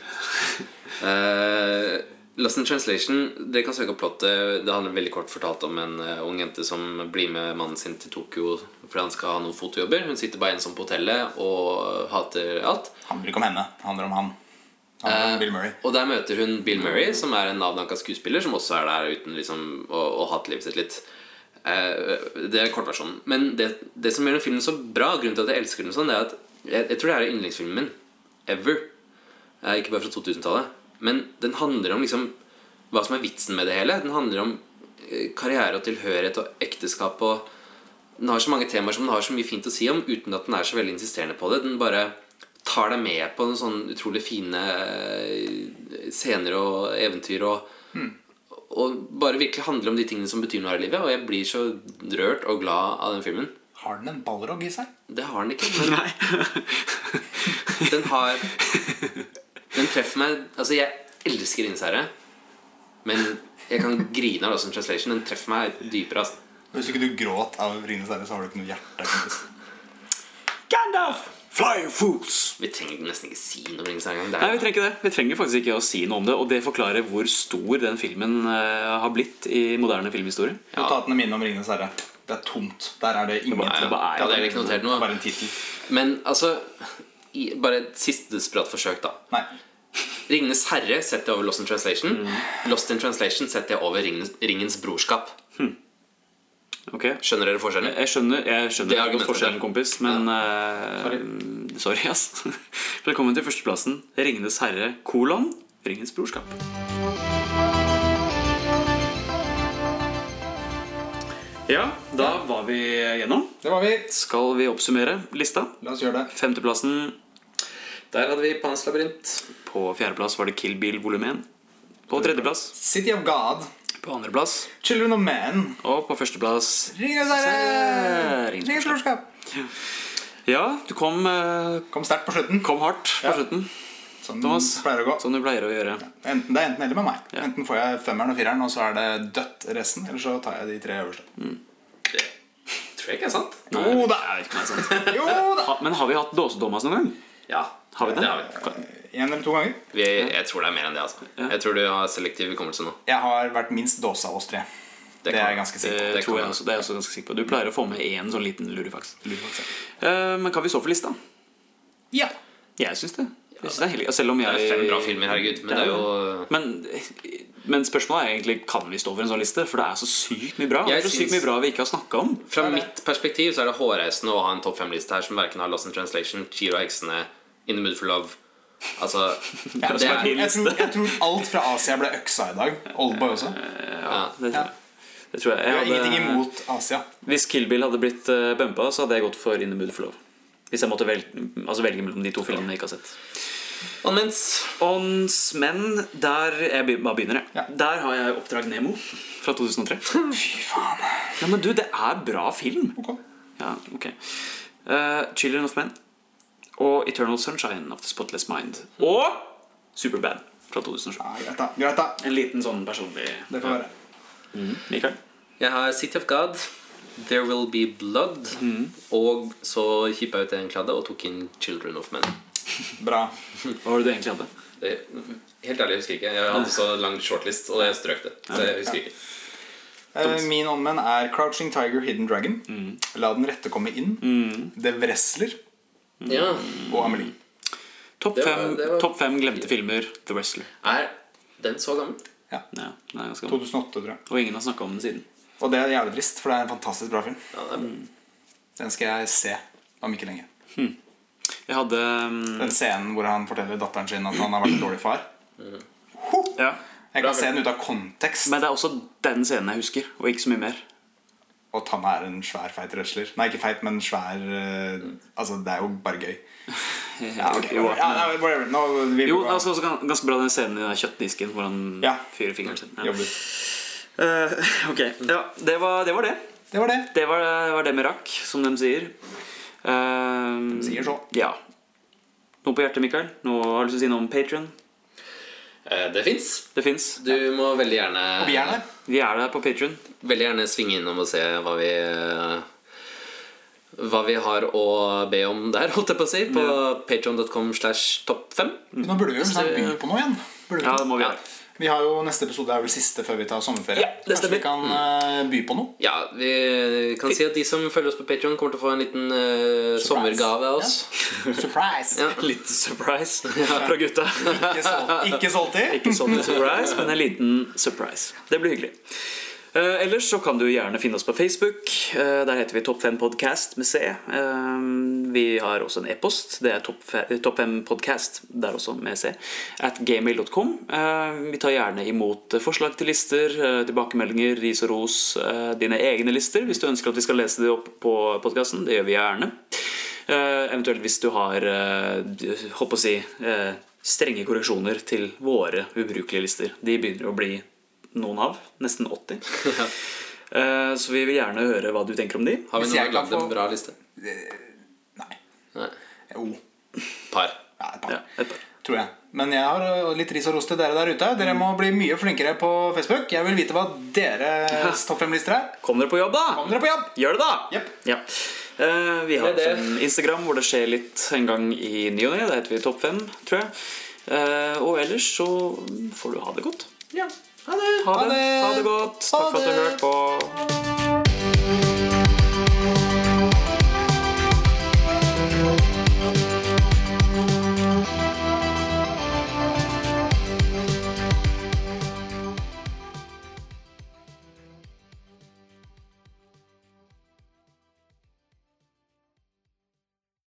Lost in Translation, dere kan søke opp plottet. Det handler veldig kort fortalt om en ung jente som blir med mannen sin til Tokyo fordi han skal ha noen fotojobber. Hun sitter bare ensom på hotellet og hater alt. Det handler ikke om henne, det handler om han. Bill Murray. Og der møter hun Bill Murray, som er en navndanka skuespiller, som også er der uten liksom, å hate livet sitt litt. Det er kortversjonen. Men det som gjør den filmen så bra, grunnen til at jeg elsker den sånn, det er at jeg tror det er yndlingsfilmen min ever. Ikke bare fra 2000-tallet. Men den handler om liksom, hva som er vitsen med det hele. Den handler om karriere og tilhørighet og ekteskap, og den har så mange temaer som den har så mye fint å si om, uten at den er så veldig insisterende på det. Den bare tar deg med på en sånn utrolig fine scener og eventyr og bare virkelig handler om de tingene som betyr noe her i livet. Og jeg blir så rørt og glad av den filmen. Har den en ballrogg i seg? Det har den ikke, men den treffer meg. Altså, jeg elsker Ringenes herre, men jeg kan grine av Lost in Translation. Den treffer meg dypere, altså. Hvis ikke du gråt av Ringenes herre, så har du ikke noe hjerte. Gandalf! Fly fools! Vi trenger nesten ikke si noe om Ringenes herre. Nei, vi trenger ikke det. Vi trenger faktisk ikke å si noe om det. Og det forklarer hvor stor den filmen har blitt i moderne filmhistorie. Notatene mine om Ringenes herre. Det er tomt. Der er det ingenting. Ja, det er ikke notert noe. Bare en titel. Men altså, bare et siste desperat forsøk da. Nei. Ringenes herre setter jeg over Lost in Translation. Lost in Translation setter jeg over Ringens brorskap. Okay. Skjønner dere forskjellen? Jeg skjønner forskjellen, kompis. Men sorry, ass. Velkommen til førsteplassen. Ringenes herre, Ringens brorskap. Ja, da var vi gjennom. Det var vi. Skal vi oppsummere lista? La oss gjøre det. Femteplassen, der hadde vi Pan's Labyrint. På fjerdeplass var det Kill Bill volum 1. På tredjeplass City of God. På andreplass Children of Men. Og på førsteplass Ringenes herre. Ringens brorskap. Ja, du kom sterkt på slutten. Kom hardt på slutten. Sånn Thomas, pleier å gå. Sånn du pleier å gjøre. Det er enten eller med meg. Enten får jeg 5'eren og 4'eren, og så er det dødt resten. Eller så tar jeg de 3 øverste. Det tror jeg ikke er sant. Jo da! Jeg vet ikke om det er sant. Jo da! Men har vi hatt dåse-Thomas noen gang? Ja, Har vi det? har vi. 1 eller 2 ganger. Jeg tror det er mer enn det, altså. Jeg tror du har selektiv hukommelse nå. Jeg har vært minst dåse av oss 3. Det er jeg ganske sikker på. Det tror jeg også, det er jeg også ganske sikker på. Du pleier å få med en sånn liten lurifaks. Men kan vi så for lista? Ja. Jeg synes det. Jeg synes det er helt, selv om jeg... Det er 5 bra filmer, herregud. Men det er jo... Men spørsmålet er egentlig, kan vi stå for en sånn liste? For det er så sykt mye bra. Det er så sykt mye bra vi ikke har snakket om. Fra mitt perspektiv så er det hårreisende å ha en topp 5-liste her som hverken har Lost in Translation, Chiro og heksene, In the Mood for Love. Altså, jeg tror alt fra Asia ble øksa i dag. Oldboy også. Ja, det tror jeg. Det tror jeg. Jeg har ingenting imot Asia. Hvis Kill Bill hadde blitt bumpa, så hadde jeg gått for In the Mood for Love. Hvis jeg måtte velge mellom de 2 filmene jeg ikke har sett. Men der jeg bare begynner jeg. Der har jeg Oppdrag Nemo fra 2003. Fy faen. Ja, men du, det er bra film. Ok. Ja, ok. Children of Men og Eternal Sunshine of the Spotless Mind og Superbad fra 2007. Greit da. En liten sånn personlig. Det får være. Mikael? Jeg har City of God, There Will Be Blood, og så kjippet jeg ut en kladde og tok inn Children of Men. Bra. Hva var det du egentlig hadde? Helt ærlig, jeg husker ikke. Jeg hadde så lang shortlist, og jeg strøk det. Så jeg husker ikke. Min åndmenn er Crouching Tiger, Hidden Dragon, La den rette komme inn, The Wrestler og Amelie. Topp 5 glemte filmer, The Wrestler. Er den så gammel? Ja, den er ganske 2008 tror jeg. Og ingen har snakket om den siden. Og det er jævlig trist, for det er en fantastisk bra film. Ja, det er bra. Den skal jeg se om ikke lenge. Jeg hadde Den scenen hvor han forteller datteren sin at han har vært en dårlig far. Ja. Jeg kan se den ut av kontekst. Men det er også den scenen jeg husker, og ikke så mye mer. Og at han er en svær, feit wrestler. Nei, ikke feit, men svær. Altså, det er jo bare gøy. Ja, okay. Jo, Jo, altså ganske bra den scenen i den kjøttdisken hvor han fyrer fingeren sin. Jobber. Ok, ja, det var det. Det var det med rakk, som de sier. De sier så. Ja. Noe på hjertet, Mikael? Noe har du lyst til å si noe om Patreon? Det finnes. Du må veldig gjerne Og vi er der. Vi er der på Patreon. Veldig gjerne svinge innom og se hva vi har å be om der, holdt jeg på å si, på patreon.com/topp5. Nå burde vi jo snart begynne på noe igjen. Ja, det må vi gjøre. Vi har jo neste episode er vel siste før vi tar sommerferie. Ja, det Kanskje vi kan by på noe? Ja, vi kan si at de som følger oss på Patreon kommer til å få en liten sommergave av oss. Surprise. Litt surprise fra gutta. Ikke salty. Ikke sånn surprise, men en liten surprise. Det blir hyggelig. Ellers så kan du gjerne finne oss på Facebook. Der heter vi Topp 5 Podcast med C. Vi har også en e-post. Det er Topp 5 Podcast, der også med C, @gmail.com. Vi tar gjerne imot forslag til lister, tilbakemeldinger, ris og ros, dine egne lister, hvis du ønsker at vi skal lese det opp på podcasten. Det gjør vi gjerne. Eventuelt hvis du har håper å si strenge korreksjoner til våre ubrukelige lister. De begynner å bli noen av, nesten 80. Så vi vil gjerne høre hva du tenker om de. Har vi noen lagd en bra liste? Nei. Jo. Par. Ja, et par. Ja, et par. Tror jeg. Men jeg har litt ris og ros til dere der ute. Dere må bli mye flinkere på Facebook. Jeg vil vite hva deres topp 5-lister er. Kom dere på jobb da! Kom dere på jobb! Gjør det da! Yep. Ja. Vi har også en Instagram hvor det skjer litt en gang i ny og ne. Det heter vi Topp 5, tror jeg. Og ellers så får du ha det godt. Ja. Ha det. Ha det godt. Takk for at du hørte på.